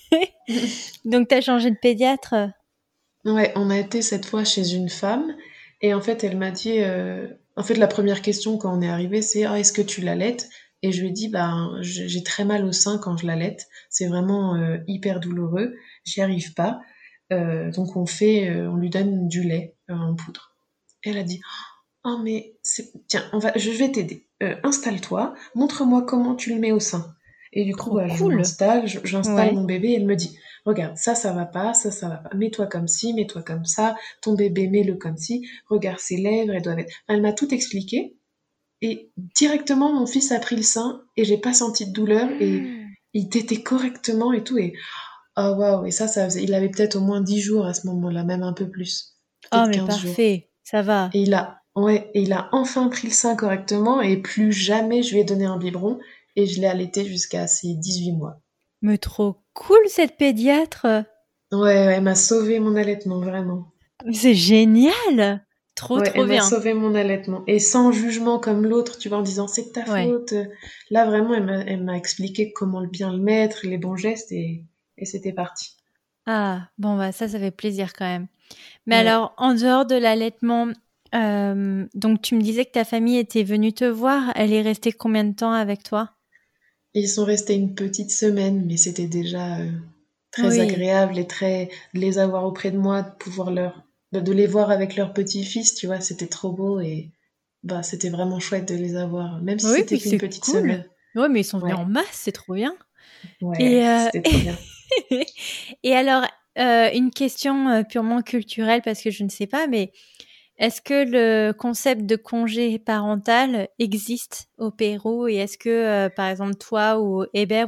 Donc, t'as changé de pédiatre? Ouais, on a été cette fois chez une femme et en fait, elle m'a dit, en fait, la première question quand on est arrivé, c'est: «Ah, est-ce que tu l'allaites?» Et je lui ai dit: «Ben, j'ai très mal au sein quand je l'allaite. C'est vraiment, hyper douloureux. J'y arrive pas. Donc on lui donne du lait, en poudre». Elle a dit: «Oh mais c'est tiens, je vais t'aider. Installe-toi, montre-moi comment tu le mets au sein». Et du coup, Trop bah, je cool. m'installe, j'installe Ouais. mon bébé et elle me dit: «Regarde, ça va pas, ça va pas. Mets-toi comme ci, mets-toi comme ça, ton bébé mets-le comme ci, regarde ses lèvres, elles doivent être». Enfin, elle m'a tout expliqué et directement mon fils a pris le sein et j'ai pas senti de douleur et Hmm. il tétait correctement et tout et ah waouh et ça faisait il avait peut-être au moins 10 jours à ce moment-là, même un peu plus, Oh, peut-être mais 15 jours. parfait. Ça va. Et il a enfin pris le sein correctement et plus jamais je lui ai donné un biberon et je l'ai allaité jusqu'à ses 18 mois. Mais trop cool, cette pédiatre. Ouais, elle m'a sauvé mon allaitement, vraiment. C'est génial. Trop, Ouais, trop elle m'a bien. sauvé mon allaitement. Et sans jugement comme l'autre, tu vois, en disant c'est de ta Ouais. faute. Là, vraiment, elle m'a expliqué comment bien le mettre, les bons gestes et c'était parti. Ah, bon, bah, ça fait plaisir quand même. Mais Ouais. alors, en dehors de l'allaitement, donc tu me disais que ta famille était venue te voir. Elle est restée combien de temps avec toi? Ils sont restés une petite semaine, mais c'était déjà très Oui. agréable et très de les avoir auprès de moi, de pouvoir de les voir avec leur petit-fils, tu vois, c'était trop beau et bah c'était vraiment chouette de les avoir, même si Oui, c'était puis qu'une c'est petite cool. semaine. Ouais, mais ils sont venus en Ouais, masse, c'est trop bien. ouais, Et, c'était trop bien. et alors, une question purement culturelle, parce que je ne sais pas, mais est-ce que le concept de congé parental existe au Pérou et est-ce que, par exemple, toi ou Hébert,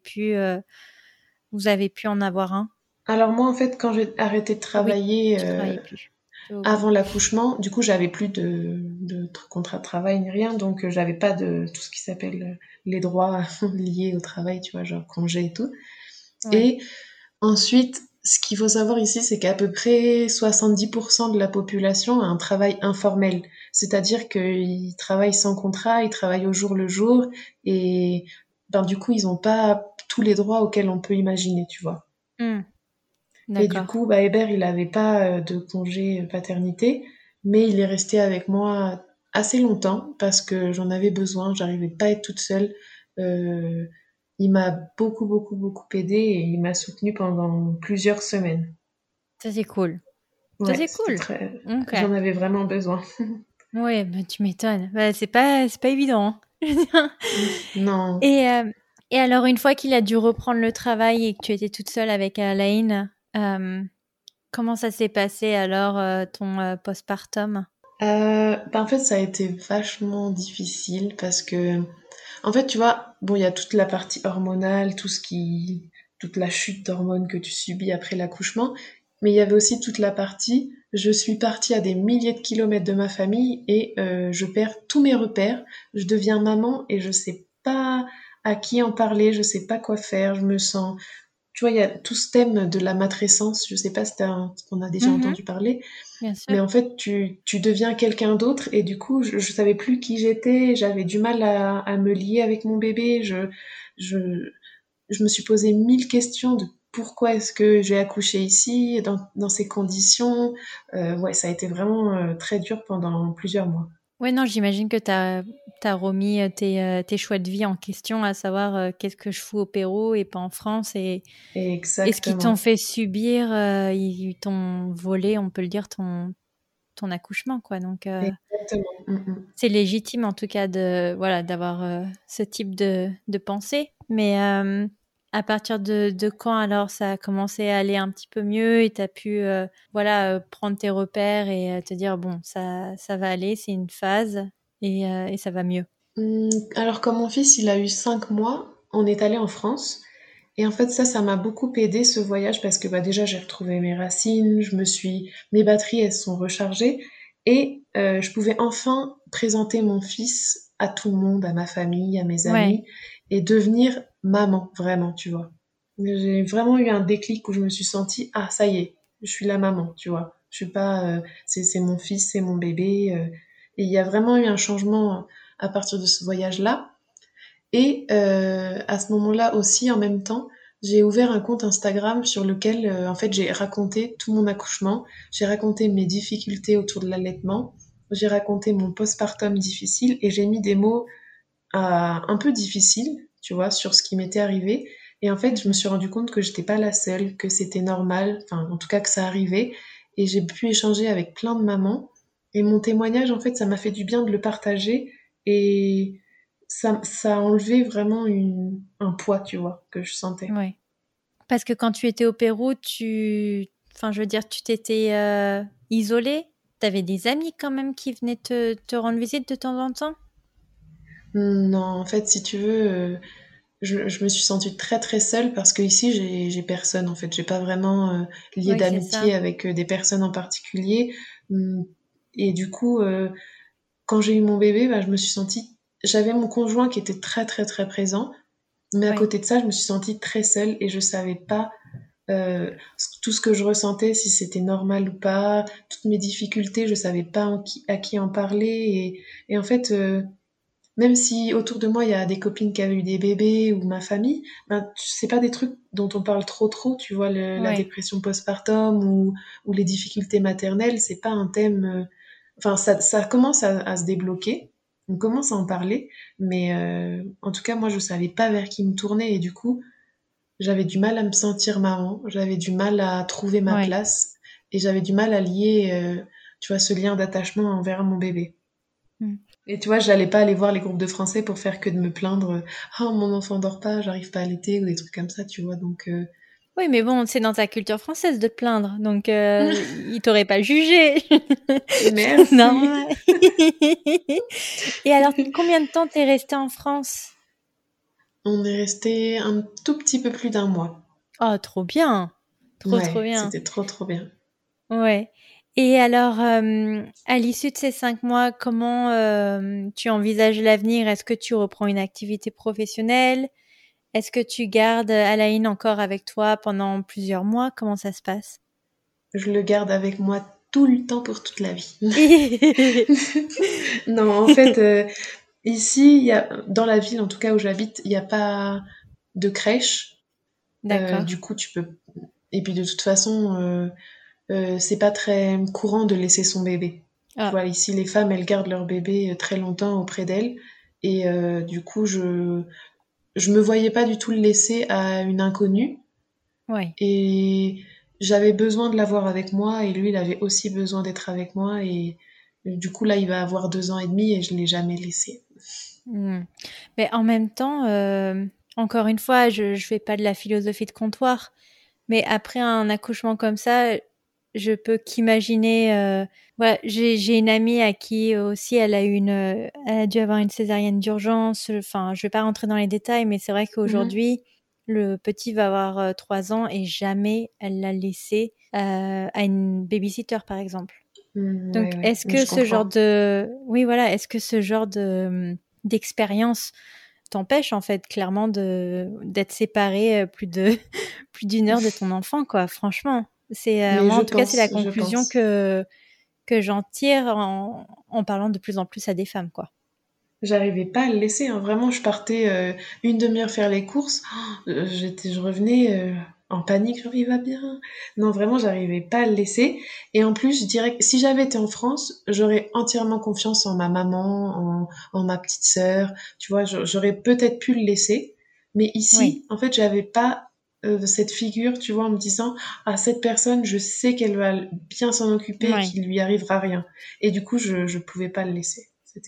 vous avez pu en avoir un? Alors moi, en fait, quand j'ai arrêté de Oui, travailler tu travaillais plus. Je avant comprends. l'accouchement, du coup, j'avais plus de contrat de travail ni rien, donc j'avais pas de tout ce qui s'appelle les droits liés au travail, tu vois, genre congé et tout. Ouais. Et ensuite, ce qu'il faut savoir ici, c'est qu'à peu près 70% de la population a un travail informel. C'est-à-dire qu'ils travaillent sans contrat, ils travaillent au jour le jour, et ben, du coup, ils n'ont pas tous les droits auxquels on peut imaginer, tu vois. Hmm, Et du d'accord. coup, bah, Hébert, il n'avait pas de congé paternité, mais il est resté avec moi assez longtemps parce que j'en avais besoin, j'arrivais pas à être toute seule. Euh, il m'a beaucoup, beaucoup, beaucoup aidé et il m'a soutenue pendant plusieurs semaines. Ça, c'est cool. Ça, Ouais, c'est c'était cool. très. Ok. J'en avais vraiment besoin. Ouais, bah, tu m'étonnes. Bah, c'est pas évident, hein. Non. Et, euh, et alors, une fois qu'il a dû reprendre le travail et que tu étais toute seule avec Alain, comment ça s'est passé alors ton postpartum? En fait, ça a été vachement difficile parce que, en fait, tu vois, bon, il y a toute la partie hormonale, toute la chute d'hormones que tu subis après l'accouchement, mais il y avait aussi toute la partie, je suis partie à des milliers de kilomètres de ma famille et je perds tous mes repères, je deviens maman et je sais pas à qui en parler, je sais pas quoi faire, je me sens, tu vois, il y a tout ce thème de la matrescence, je sais pas si on a déjà Mhm, entendu parler, bien sûr. mais en fait, tu deviens quelqu'un d'autre et du coup, je savais plus qui j'étais, j'avais du mal à me lier avec mon bébé, je, je me suis posé 1000 questions de pourquoi est-ce que j'ai accouché ici, dans ces conditions. Ouais, ça a été vraiment très dur pendant plusieurs mois. Ouais, non, j'imagine que t'as remis tes choix de vie en question, à savoir qu'est-ce que je fous au Pérou et pas en France. Et ce qu'ils t'ont Exactement. fait subir, ils t'ont volé, on peut le dire, ton accouchement, quoi. Donc, Exactement. c'est légitime, en tout cas, voilà, d'avoir ce type de pensée. Mais à partir de quand, alors, ça a commencé à aller un petit peu mieux et t'as pu, voilà, prendre tes repères et te dire, bon, ça va aller, c'est une phase et ça va mieux. Alors, comme mon fils, il a eu 5 mois, on est allé en France. Et en fait, ça m'a beaucoup aidé ce voyage parce que bah, déjà j'ai retrouvé mes racines, mes batteries elles se sont rechargées et je pouvais enfin présenter mon fils à tout le monde, à ma famille, à mes Ouais, amis et devenir maman vraiment, tu vois. J'ai vraiment eu un déclic où je me suis sentie ah ça y est, je suis la maman, tu vois. Je suis pas c'est mon fils, c'est mon bébé et il y a vraiment eu un changement à partir de ce voyage-là. Et à ce moment-là aussi, en même temps, j'ai ouvert un compte Instagram sur lequel, en fait, j'ai raconté tout mon accouchement, j'ai raconté mes difficultés autour de l'allaitement, j'ai raconté mon postpartum difficile et j'ai mis des mots un peu difficiles, tu vois, sur ce qui m'était arrivé. Et en fait, je me mhm, suis rendu compte que j'étais pas la seule, que c'était normal, enfin, en tout cas que ça arrivait. Et j'ai pu échanger avec plein de mamans. Et mon témoignage, en fait, ça m'a fait du bien de le partager. Et ça a enlevé vraiment un poids, tu vois, que je sentais. ouais. Parce que quand tu étais au Pérou, enfin, je veux dire, tu t'étais isolée. T'avais des amis quand même qui venaient te rendre visite de temps en temps? Non, en fait, si tu veux, je me suis sentie très très seule parce que ici j'ai personne en fait, j'ai pas vraiment lié Oui, c'est ça. d'amitié avec des personnes en particulier. Hum, Et du coup, quand j'ai eu mon bébé, bah, j'avais mon conjoint qui était très très très présent, mais à Ouais. côté de ça, je me suis sentie très seule et je savais pas tout ce que je ressentais, si c'était normal ou pas, toutes mes difficultés, je savais pas à qui en parler et en fait. Même si autour de moi il y a des copines qui avaient eu des bébés ou ma famille, ben, c'est pas des trucs dont on parle trop, tu vois, la Ouais. dépression postpartum ou les difficultés maternelles, c'est pas un thème. Enfin, ça commence à se débloquer, on commence à en parler, mais en tout cas, moi je savais pas vers qui me tourner et du coup, j'avais du mal à me sentir maman, j'avais du mal à trouver ma Ouais. place et j'avais du mal à lier, tu vois, ce lien d'attachement envers mon bébé. Mm. Et tu vois, j'allais pas aller voir les groupes de français pour faire que de me plaindre, ah mon enfant dort pas, j'arrive pas à allaiter ou des trucs comme ça, tu vois. Donc Oui, mais bon, c'est dans ta culture française de te plaindre, donc ils t'auraient pas jugé. C'est merci. normal. Et alors, combien de temps t'es restée en France? On est resté un tout petit peu plus d'un mois. Oh, trop bien. Trop, trop Ouais, bien. c'était trop bien. Ouais. Et alors, à l'issue de ces 5 mois, comment tu envisages l'avenir? Est-ce que tu reprends une activité professionnelle? Est-ce que tu gardes Alain encore avec toi pendant plusieurs mois? Comment ça se passe? Je le garde avec moi tout le temps pour toute la vie. Non, en fait, ici, dans la ville en tout cas où j'habite, il n'y a pas de crèche. D'accord. Du coup, tu peux. Et puis de toute façon, c'est pas très courant de laisser son bébé. Tu Ah, vois, ici, les femmes, elles gardent leur bébé très longtemps auprès d'elles. Et du coup, je me voyais pas du tout le laisser à une inconnue. ouais. Et j'avais besoin de l'avoir avec moi. Et lui, il avait aussi besoin d'être avec moi. Et du coup, là, il va avoir 2 ans et demi et je l'ai jamais laissé. Hmm. Mais en même temps, encore une fois, je fais pas de la philosophie de comptoir, mais après un accouchement comme ça, je peux qu'imaginer. Voilà, j'ai une amie à qui aussi elle a dû avoir une césarienne d'urgence. Enfin, je vais pas rentrer dans les détails, mais c'est vrai Mhm. qu'aujourd'hui le petit va avoir 3 ans et jamais elle l'a laissé à une babysitter par exemple. Donc, Ouais, est-ce mais que je ce genre comprends. de, oui, voilà, est-ce que ce genre de d'expérience t'empêche en fait clairement de d'être séparé plus d'une heure de ton enfant, quoi. Franchement, c'est Mais moi en tout cas c'est la je conclusion pense. que j'en tire en parlant de plus en plus à des femmes, quoi. J'arrivais pas à le laisser, hein. Vraiment, je partais une demi-heure faire les courses. Je revenais en panique, genre il va bien. Non, vraiment, j'arrivais pas à le laisser. Et en plus, je dirais que si j'avais été en France, j'aurais entièrement confiance en ma maman, en ma petite sœur. Tu vois, j'aurais peut-être pu le laisser. Mais Oui, ici, en fait, j'avais pas cette figure, tu vois, en me disant, ah, cette personne, je sais qu'elle va bien s'en occuper et oui. qu'il lui arrivera rien. Et du coup, je pouvais pas le laisser.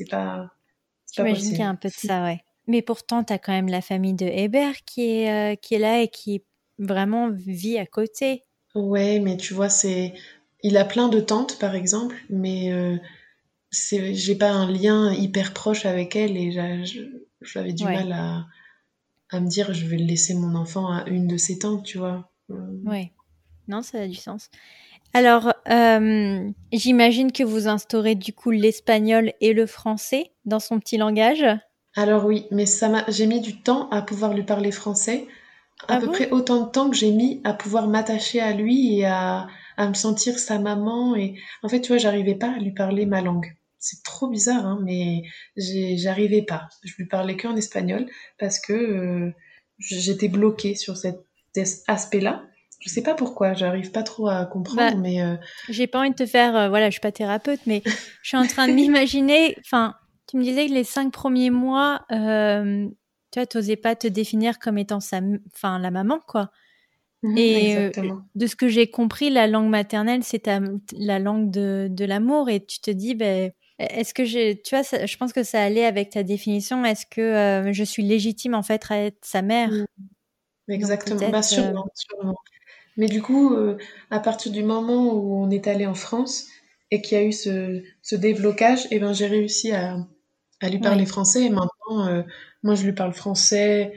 C'est pas J'imagine qu'il y a possible. un peu de ça, ouais. Mais pourtant, t'as quand même la famille de Hébert qui est là et qui vraiment vit à côté. Ouais, mais tu vois, il a plein de tantes, par exemple, mais j'ai pas un lien hyper proche avec elle et j'avais du Ouais, mal à me dire, je vais laisser mon enfant à une de ses tantes, tu vois. ouais. Non, ça a du sens. Alors, j'imagine que vous instaurez du coup l'espagnol et le français dans son petit langage. Alors oui, mais j'ai mis du temps à pouvoir lui parler français, à Ah peu bon? près autant de temps que j'ai mis à pouvoir m'attacher à lui et à me sentir sa maman. Et en fait, tu vois, j'arrivais pas à lui parler ma langue. C'est trop bizarre, hein, mais j'arrivais pas. Je lui parlais qu'en espagnol parce que j'étais bloquée sur cet aspect-là. Je sais pas pourquoi, j'arrive pas trop à Bah, comprendre, mais j'ai pas envie de te faire, voilà, je suis pas thérapeute, mais je suis en train de m'imaginer. Enfin, tu me disais que les 5 premiers mois, tu vois, t'osais pas te définir comme étant enfin, la maman, quoi. Et exactement. de ce que j'ai compris, la langue maternelle, c'est la langue de l'amour. Et tu te dis, ben, est-ce que tu vois, je pense que ça allait avec ta définition. Est-ce que je suis légitime en fait à être sa Mm, mère? Donc exactement. Bah peut-être, sûrement, sûrement. Mais du coup, à partir du moment où on est allé en France et qu'il y a eu ce déblocage, eh ben, j'ai réussi à lui parler oui, français. Et maintenant, moi, je lui parle français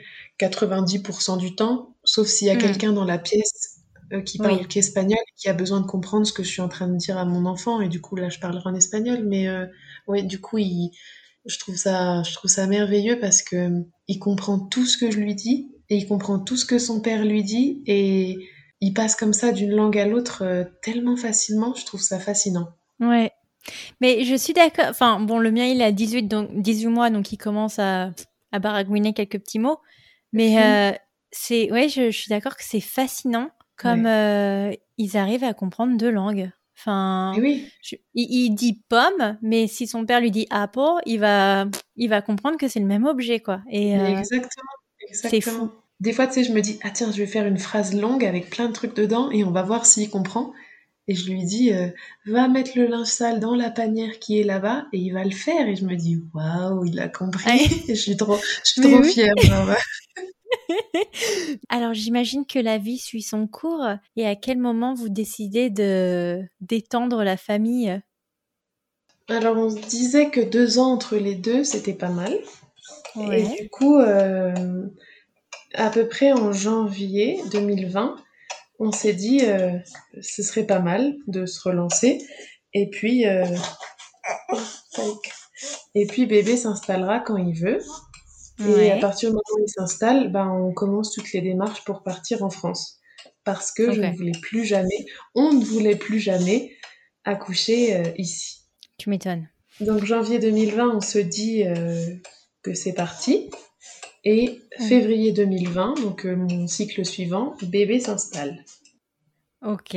90% du temps, sauf s'il y a hmm, quelqu'un dans la pièce qui parle oui, qu'espagnol et qui a besoin de comprendre ce que je suis en train de dire à mon enfant. Et du coup, là, je parlerai en espagnol. Mais ouais, du coup, je trouve ça merveilleux parce que il comprend tout ce que je lui dis et il comprend tout ce que son père lui dit et il passe comme ça d'une langue à l'autre tellement facilement, je trouve ça fascinant. ouais. Mais je suis d'accord. Enfin, bon, le mien, il a 18 mois, donc il commence à baragouiner quelques petits mots. Mais ouais, je suis d'accord que c'est fascinant comme Ouais. ils arrivent à comprendre deux langues. Et Enfin, oui, il dit pomme, mais si son père lui dit apple, il va comprendre que c'est le même objet, quoi. Et mais exactement, c'est exactement. fou. Des fois, tu sais, je me dis, ah tiens, je vais faire une phrase longue avec plein de trucs dedans et on va voir s'il comprend. Et je lui dis, va mettre le linge sale dans la panière qui est là-bas et il va le faire. Et je me dis, waouh, il a compris. Ouais. Je suis Mais trop oui. fière. Genre, ouais. Alors, j'imagine que la vie suit son cours. Et à quel moment vous décidez de d'étendre la famille? Alors, on se disait que 2 ans entre les deux, c'était pas mal. Et Ouais. du coup, à peu près en janvier 2020, on s'est dit ce serait pas mal de se relancer. Et puis, tac. Et puis bébé s'installera quand il veut. Et à Ouais. partir du moment où il s'installe, ben, on commence toutes les démarches pour partir en France. Parce que je ne Ok. voulais plus jamais, on ne voulait plus jamais accoucher ici. Tu m'étonnes. Donc janvier 2020, on se dit que c'est parti. Et Mm. février 2020, donc mon cycle suivant, bébé s'installe. Ok.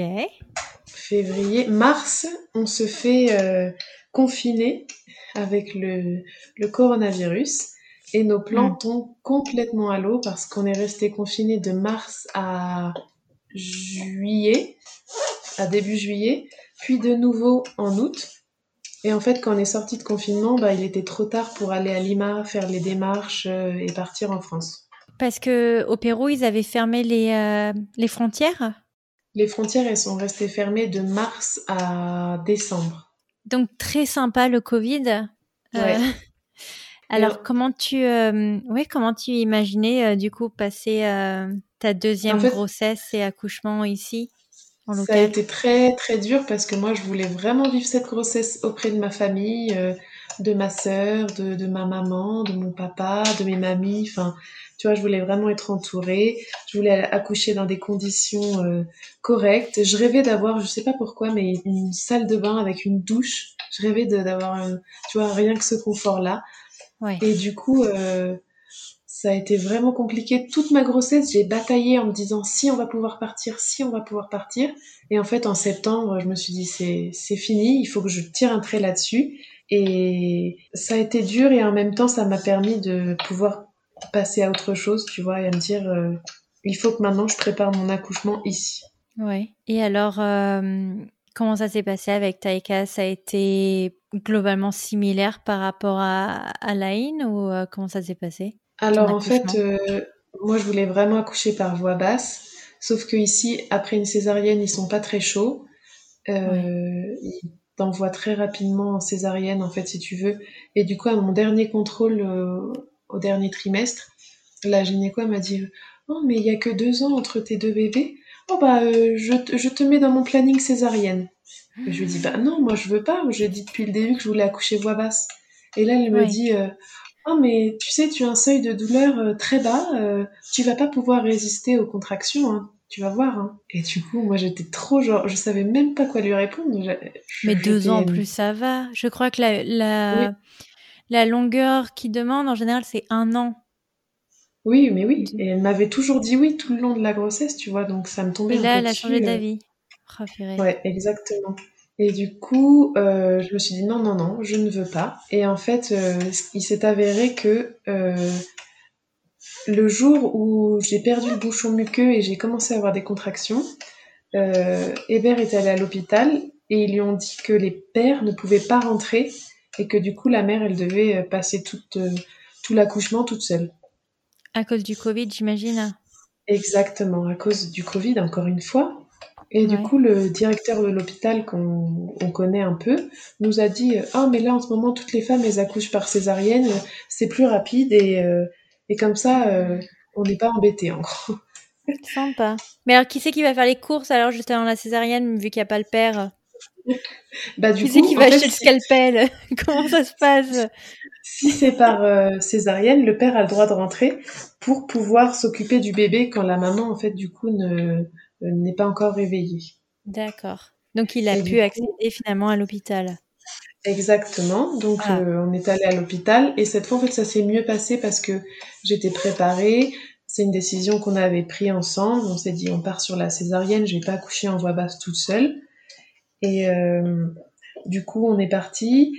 Mars, on se fait confiner avec le coronavirus et nos plans Mm. tombent complètement à l'eau parce qu'on est resté confiné de mars à juillet, à début juillet, puis de nouveau en août. Et en fait, quand on est sorti de confinement, bah, il était trop tard pour aller à Lima, faire les démarches et partir en France. Parce que au Pérou, ils avaient fermé les frontières? Les frontières, elles sont restées fermées de mars à décembre. Donc très sympa le Covid. Euh, Ouais. Et alors comment tu imaginais du coup passer ta en deuxième fait, grossesse et accouchement ici en ça a local? été très très dur parce que moi je voulais vraiment vivre cette grossesse auprès de ma famille, de ma sœur, de ma maman, de mon papa, de mes mamies. Enfin, tu vois, je voulais vraiment être entourée. Je voulais accoucher dans des conditions correctes. Je rêvais d'avoir, je sais pas pourquoi, mais une salle de bain avec une douche. Je rêvais d'avoir, tu vois, rien que ce confort-là. Ouais. Et du coup, ça a été vraiment compliqué. Toute ma grossesse, j'ai bataillé en me disant si on va pouvoir partir, si on va pouvoir partir. Et en fait, en septembre, je me suis dit c'est fini, il faut que je tire un trait là-dessus. Et ça a été dur et en même temps, ça m'a permis de pouvoir passer à autre chose, tu vois, et à me dire il faut que maintenant je prépare mon accouchement ici. Ouais. Et alors, comment ça s'est passé avec Taika? Ça a été globalement similaire par rapport à Laïn ou comment ça s'est passé, ton Alors en fait, accouchement? moi je voulais vraiment accoucher par voie basse, sauf que ici, après une césarienne, ils sont pas très chauds. Ouais. Il t'envoie très rapidement en césarienne, en fait, si tu veux. Et du coup, à mon dernier contrôle, au dernier trimestre, la gynéco elle m'a dit oh, mais il y a que 2 ans entre tes deux bébés. Oh, bah, je te mets dans mon planning césarienne. Et je lui dis bah non, moi je veux pas. J'ai dit depuis le début que je voulais accoucher voix basse. Et là, elle me Ouais. dit oh, mais tu sais, tu as un seuil de douleur très bas. Tu vas pas pouvoir résister aux contractions, hein. Tu vas voir, hein. Et du coup, moi, j'étais trop genre, je savais même pas quoi lui répondre. Mais 2 ans en J'étais, plus, ça va. Je crois que oui, la longueur qu'ils demandent, en général, c'est 1 an. oui, mais oui. De- Et elle m'avait toujours dit oui tout le long de la grossesse, tu vois, donc ça me tombait Et un là, peu elle a changé dessus. d'avis. Oh, purée. Ouais, exactement. Et du coup, je me suis dit non, non, non, je ne veux pas. Et en fait, il s'est avéré que le jour où j'ai perdu le bouchon muqueux et j'ai commencé à avoir des contractions, Hébert est allé à l'hôpital et ils lui ont dit que les pères ne pouvaient pas rentrer et que du coup la mère elle devait passer tout l'accouchement toute seule. À cause du Covid, j'imagine. Exactement, à cause du Covid encore une fois. Et du Ouais. coup le directeur de l'hôpital qu'on on connaît un peu nous a dit ah mais là en ce moment toutes les femmes elles accouchent par césarienne, c'est plus rapide et comme ça on n'est pas embêté en gros. Sympa. Mais alors, qui c'est qui va faire les courses alors juste avant la césarienne, vu qu'il n'y a pas le père? Bah du Qui c'est qui coup va en fait acheter le scalpel? Comment ça se passe? si c'est par césarienne, le père a le droit de rentrer pour pouvoir s'occuper du bébé quand la maman, en fait, du coup, n'est pas encore réveillée. D'accord. Donc il a Et du pu coup, accéder finalement à l'hôpital. exactement. Donc, Ah, on est allé à l'hôpital et cette fois, en fait, ça s'est mieux passé parce que j'étais préparée. C'est une décision qu'on avait prise ensemble. On s'est dit, on part sur la césarienne. Je vais pas accoucher en voix basse toute seule. Et du coup, on est parti.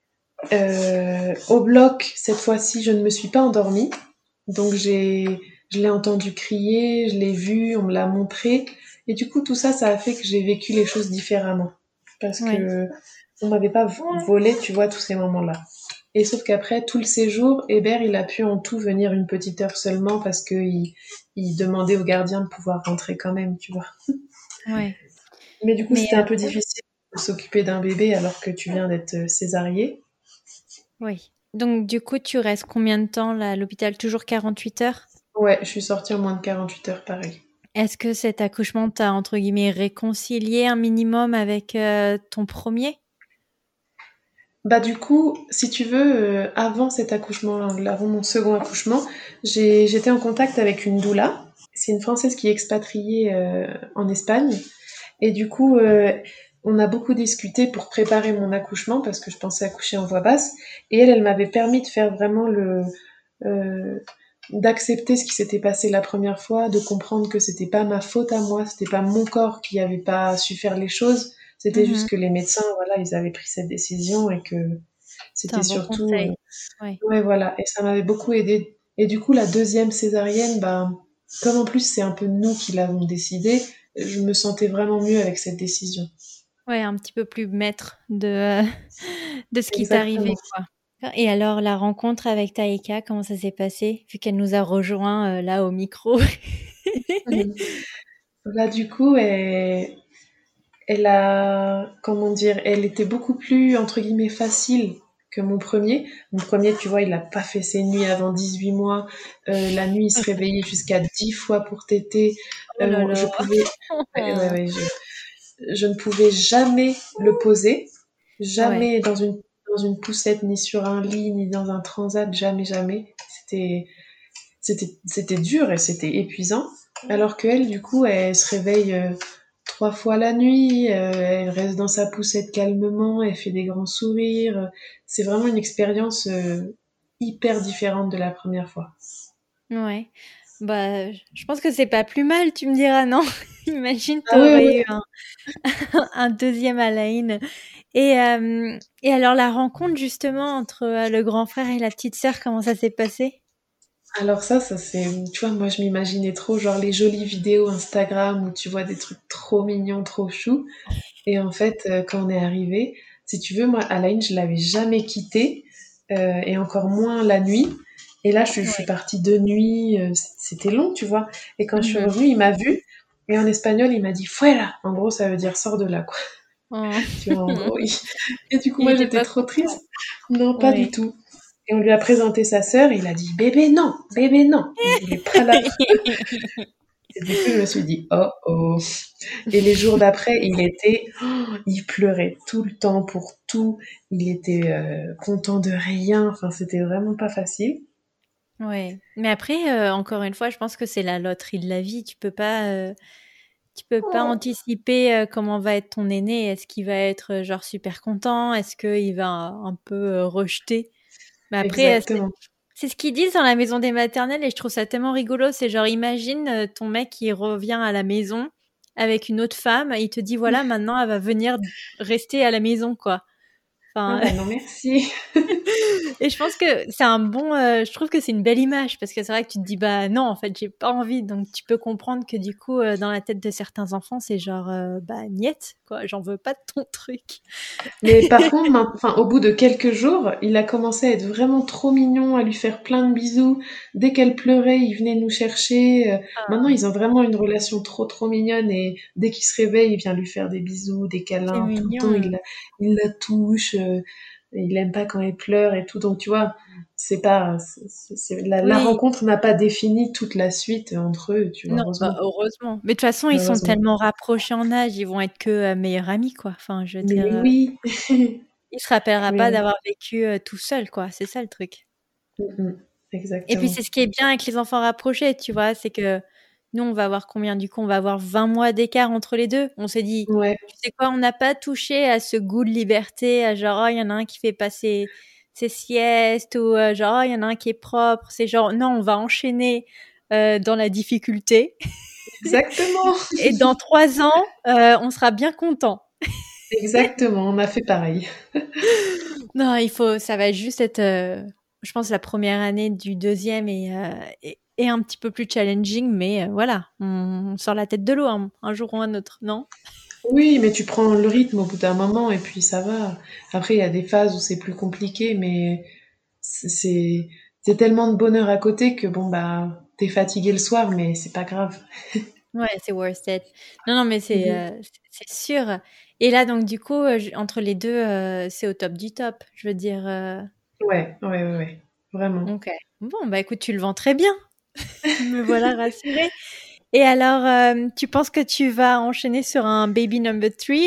Au bloc, cette fois-ci, je ne me suis pas endormie. Donc je l'ai entendu crier, je l'ai vu, on me l'a montré. Et du coup, tout ça, ça a fait que j'ai vécu les choses différemment. Parce ouais. que on m'avait pas volé, tu vois, tous ces moments-là. Et sauf qu'après, tout le séjour, Hébert, il a pu en tout venir une petite heure seulement parce que il demandait au gardien de pouvoir rentrer quand même, tu vois. Ouais. Mais du coup, Mais c'était un peu difficile de s'occuper d'un bébé alors que tu viens d'être césarié. oui. Donc du coup, tu restes combien de temps là à l'hôpital? Toujours 48 heures? Ouais, je suis sortie en moins de 48 heures, pareil. Est-ce que cet accouchement t'a entre guillemets réconcilié un minimum avec ton premier? Bah du coup, si tu veux, avant cet accouchement, avant mon second accouchement, j'étais en contact avec une doula. C'est une Française qui est expatriée en Espagne. Et du coup, on a beaucoup discuté pour préparer mon accouchement parce que je pensais accoucher en voix basse. Et elle m'avait permis de faire vraiment euh, d'accepter ce qui s'était passé la première fois, de comprendre que c'était pas ma faute à moi, c'était pas mon corps qui avait pas su faire les choses, c'était Mhm. juste que les médecins, voilà, ils avaient pris cette décision et que C'est c'était un bon surtout, conseil. Ouais. ouais, voilà, et ça m'avait beaucoup aidé. Et du coup, la deuxième césarienne, bah, comme en plus c'est un peu nous qui l'avons décidé, je me sentais vraiment mieux avec cette décision. Ouais, un petit peu plus maître de ce qui t'arrivait, Exactement. quoi. Et alors, la rencontre avec Taïka, comment ça s'est passé? Vu qu'elle nous a rejoint là au micro. Là, du coup, elle a, comment dire, elle était beaucoup plus, entre guillemets, facile que mon premier. Mon premier, tu vois, il a pas fait ses nuits avant 18 mois. La nuit, il se réveillait jusqu'à 10 fois pour téter. Oh là là. Je pouvais, ouais, je ne pouvais jamais le poser. Ouais, Jamais dans une poussette, ni sur un lit, ni dans un transat. Jamais, jamais. C'était dur et c'était épuisant. Alors qu'elle, du coup, elle se réveille 3 fois la nuit, elle reste dans sa poussette calmement, elle fait des grands sourires. C'est vraiment une expérience hyper différente de la première fois. ouais. Bah, je pense que c'est pas plus mal, tu me diras, non? Imagine, Ah oui, oui. t'aurais eu un deuxième Alain. Et alors la rencontre justement entre le grand frère et la petite sœur, comment ça s'est passé? Alors ça c'est, tu vois, moi je m'imaginais trop genre les jolies vidéos Instagram où tu vois des trucs trop mignons, trop choux. Et en fait, quand on est arrivé, si tu veux, moi, Alain, je l'avais jamais quitté, et encore moins la nuit. Et là, je suis Ouais. partie de nuit, c'était long, tu vois. Et quand je suis Mhm. revenue, il m'a vue, et en espagnol, il m'a dit fuera. En gros, ça veut dire sors de là, quoi. Oh. Tu vois, en gros. Et du coup, Il moi, était j'étais pas trop content. triste. Non, pas du Ouais. tout. Et on lui a présenté sa sœur, et il a dit bébé, non, bébé, non. Il voulait pas la. Et du coup, je me suis dit, oh oh. Et les jours d'après, il pleurait tout le temps pour tout. Il était content de rien. Enfin, c'était vraiment pas facile. Ouais. Mais après, encore une fois, je pense que c'est la loterie de la vie. Tu peux pas anticiper comment va être ton aîné. Est-ce qu'il va être genre super content? Est-ce qu'il va un peu rejeter? Mais après, Exactement. c'est ce qu'ils disent dans la maison des maternelles et je trouve ça tellement rigolo. C'est genre, imagine ton mec qui revient à la maison avec une autre femme et il te dit, voilà, maintenant, elle va venir rester à la maison, quoi. Ah Enfin, bah non, merci. et je pense que c'est un bon, je trouve que c'est une belle image parce que c'est vrai que tu te dis, bah non, en fait, j'ai pas envie. Donc, tu peux comprendre que du coup, dans la tête de certains enfants, c'est genre, bah, niette, quoi, j'en veux pas de ton truc. Mais par contre, enfin, au bout de quelques jours, il a commencé à être vraiment trop mignon, à lui faire plein de bisous. Dès qu'elle pleurait, il venait nous chercher. Maintenant, Ah, ils ont vraiment une relation trop trop mignonne et dès qu'il se réveille, il vient lui faire des bisous, des c'est câlins. Tout le temps, mignon. il la touche. Il aime pas quand elle pleure et tout. Donc, tu vois, c'est pas, la Oui, rencontre n'a pas défini toute la suite entre eux, tu vois, non, bah, heureusement. heureusement. Mais de toute façon, ils sont Heureusement. tellement rapprochés en âge, ils vont être que meilleurs amis, quoi. Enfin, je veux dire, Mais oui. il se rappellera Mais pas oui. d'avoir vécu tout seul, quoi. C'est ça le truc. Mm. Et puis Exactement. c'est ce qui est bien avec les enfants rapprochés, tu vois, c'est que nous, on va avoir combien du coup? On va avoir 20 mois d'écart entre les deux. On s'est dit, Ouais, tu sais quoi, on n'a pas touché à ce goût de liberté, à genre, oh, il y en a un qui fait passer ses siestes, ou genre, oh, il y en a un qui est propre. C'est genre, non, on va enchaîner dans la difficulté. exactement. Et dans 3 ans, on sera bien content. Exactement, on a fait pareil. Non, ça va juste être, je pense, la première année du deuxième et un petit peu plus challenging, mais voilà, on sort la tête de l'eau un jour ou un autre, non? Oui, mais tu prends le rythme au bout d'un moment et puis ça va. Après, il y a des phases où c'est plus compliqué, mais c'est c'est tellement de bonheur à côté que bon bah t'es fatigué le soir, mais c'est pas grave. Ouais, c'est worth it. Non, non, mais Mhm. c'est sûr. Et là, donc, du coup, entre les deux, c'est au top du top. Je veux dire, Ouais, ouais, ouais, ouais, vraiment. ok. Bon, bah écoute, tu le vends très bien. Me voilà rassurée. Et alors, tu penses que tu vas enchaîner sur un baby number three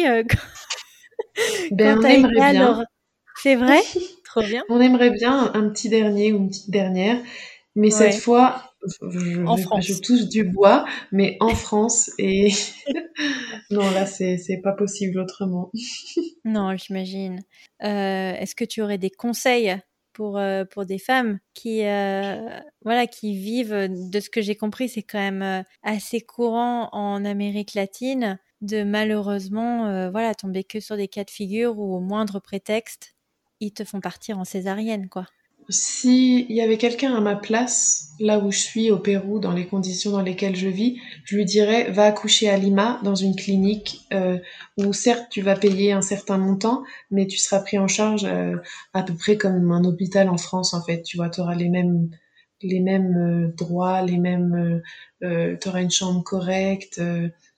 quand Ben on t'as aimerait égal, bien, c'est vrai? Trop bien. on aimerait bien un petit dernier ou une petite dernière, mais cette Ouais, fois, en je France. touche du bois, mais en France et non là c'est pas possible autrement. Non, j'imagine. Est-ce que tu aurais des conseils pour des femmes qui, voilà, qui vivent, de ce que j'ai compris, c'est quand même assez courant en Amérique latine de malheureusement, voilà, tomber que sur des cas de figure où au moindre prétexte, ils te font partir en césarienne, quoi. Si il y avait quelqu'un à ma place, là où je suis au Pérou, dans les conditions dans lesquelles je vis, je lui dirais va accoucher à Lima dans une clinique où certes tu vas payer un certain montant, mais tu seras pris en charge à peu près comme un hôpital en France en fait. Tu vois, tu auras les mêmes droits, tu auras une chambre correcte.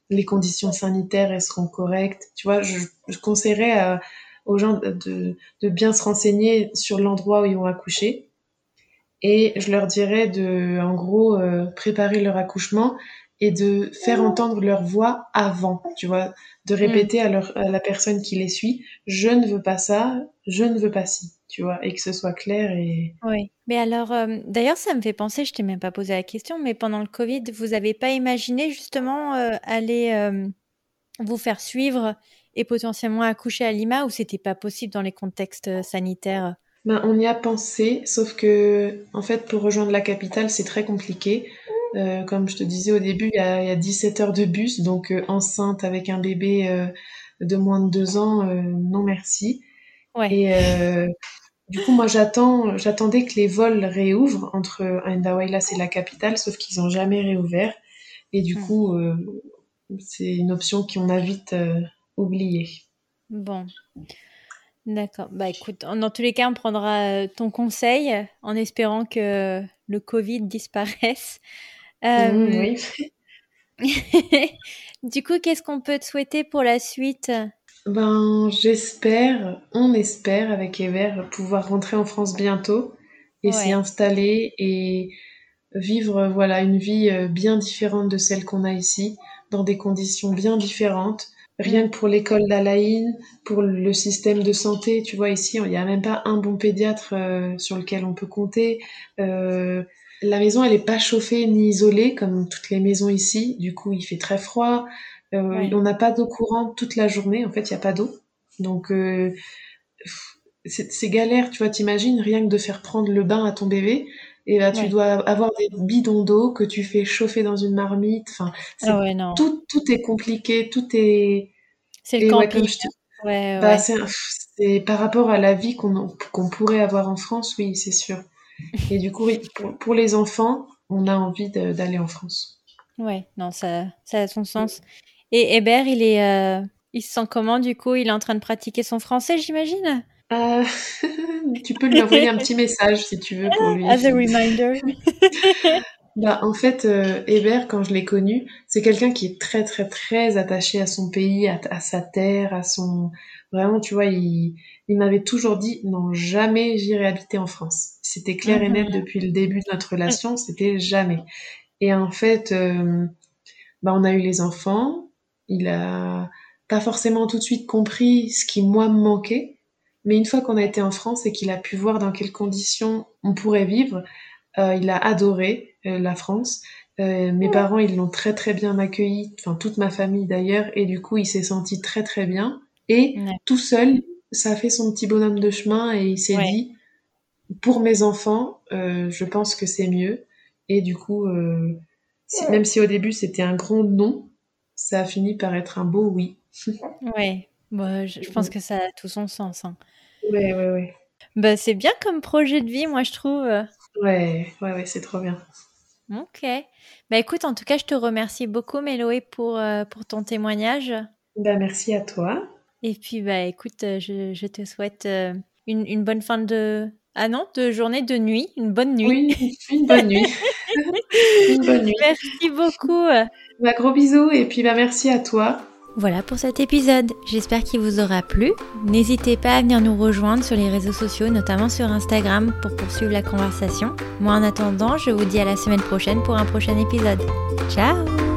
les conditions sanitaires, elles seront correctes. Tu vois, je conseillerais aux gens de bien se renseigner sur l'endroit où ils vont accoucher. Et je leur dirais en gros, préparer leur accouchement et de faire entendre leur voix avant, tu vois, de répéter à la personne qui les suit, je ne veux pas ça, je ne veux pas ci, tu vois, et que ce soit clair et... Oui. Mais alors, d'ailleurs, ça me fait penser, je t'ai même pas posé la question, mais pendant le Covid, vous n'avez pas imaginé justement aller vous faire suivre et potentiellement accoucher à Lima ou c'était pas possible dans les contextes sanitaires? Ben, on y a pensé, sauf que, en fait, pour rejoindre la capitale, c'est très compliqué. Comme je te disais au début, il y a 17 heures de bus, donc enceinte avec un bébé de moins de 2 ans, non merci. Ouais. Et du coup, moi, j'attendais que les vols réouvrent entre Andahuaylas et la capitale, sauf qu'ils ont jamais réouvert. Et du coup, c'est une option qu'on a vite oubliée. Bon, d'accord. Bah écoute, dans tous les cas, on prendra ton conseil en espérant que le Covid disparaisse. Oui. Du coup, qu'est-ce qu'on peut te souhaiter pour la suite? Ben, on espère avec Ever pouvoir rentrer en France bientôt et s'y Ouais. installer et vivre, voilà, une vie bien différente de celle qu'on a ici, dans des conditions bien différentes. Rien Mm. que pour l'école d'Alaïn, pour le système de santé, tu vois, ici, il n'y a même pas un bon pédiatre sur lequel on peut compter. Euh, la maison, elle est pas chauffée ni isolée comme toutes les maisons ici. Du coup, il fait très froid. Ouais. On n'a pas d'eau courante toute la journée. En fait, il n'y a pas d'eau. Donc, c'est galère, tu vois. T'imagines rien que de faire prendre le bain à ton bébé. Et là, tu Ouais. dois avoir des bidons d'eau que tu fais chauffer dans une marmite. Enfin, Ah ouais, non. tout est compliqué, tout est... C'est le Et ouais, camping. comme je te... Ouais, Bah, ouais. c'est par rapport à la vie qu'on pourrait avoir en France, oui, c'est sûr. Et du coup, oui, pour les enfants, on a envie d'aller en France. Ouais, non, ça a son sens. Et Hébert, il se sent comment du coup? Il est en train de pratiquer son français, j'imagine? Euh, tu peux lui envoyer un petit message si tu veux pour lui. As a reminder. Bah, en fait, Hébert, quand je l'ai connu, c'est quelqu'un qui est très, très, très attaché à son pays, à sa terre, à son... Vraiment, tu vois, il m'avait toujours dit, non, jamais j'irai habiter en France. C'était clair et net Mhm. depuis le début de notre relation, c'était jamais. Et en fait, bah, on a eu les enfants. Il a pas forcément tout de suite compris ce qui, moi, me manquait. Mais une fois qu'on a été en France et qu'il a pu voir dans quelles conditions on pourrait vivre, il a adoré la France. Mes parents, ils l'ont très très bien accueilli, enfin toute ma famille d'ailleurs, et du coup, il s'est senti très très bien. Et Ouais. tout seul, ça a fait son petit bonhomme de chemin et il s'est Ouais. dit, pour mes enfants, je pense que c'est mieux. Et du coup, même si au début c'était un grand non, ça a fini par être un beau oui. Ouais. Bah, je pense que ça a tout son sens, hein. Ouais, ouais, ouais. Bah, c'est bien comme projet de vie, moi, je trouve. Ouais, ouais, ouais, c'est trop bien. Ok. Bah, écoute, en tout cas, je te remercie beaucoup, Méloé, pour ton témoignage. Bah, merci à toi. Et puis, bah, écoute, je te souhaite une bonne fin de... Ah non, de journée, de nuit, une bonne nuit. Oui, une bonne nuit. Une bonne nuit. Merci beaucoup. Bah, gros bisous et puis bah, merci à toi. Voilà pour cet épisode, j'espère qu'il vous aura plu. N'hésitez pas à venir nous rejoindre sur les réseaux sociaux, notamment sur Instagram, pour poursuivre la conversation. Moi en attendant, je vous dis à la semaine prochaine pour un prochain épisode. Ciao!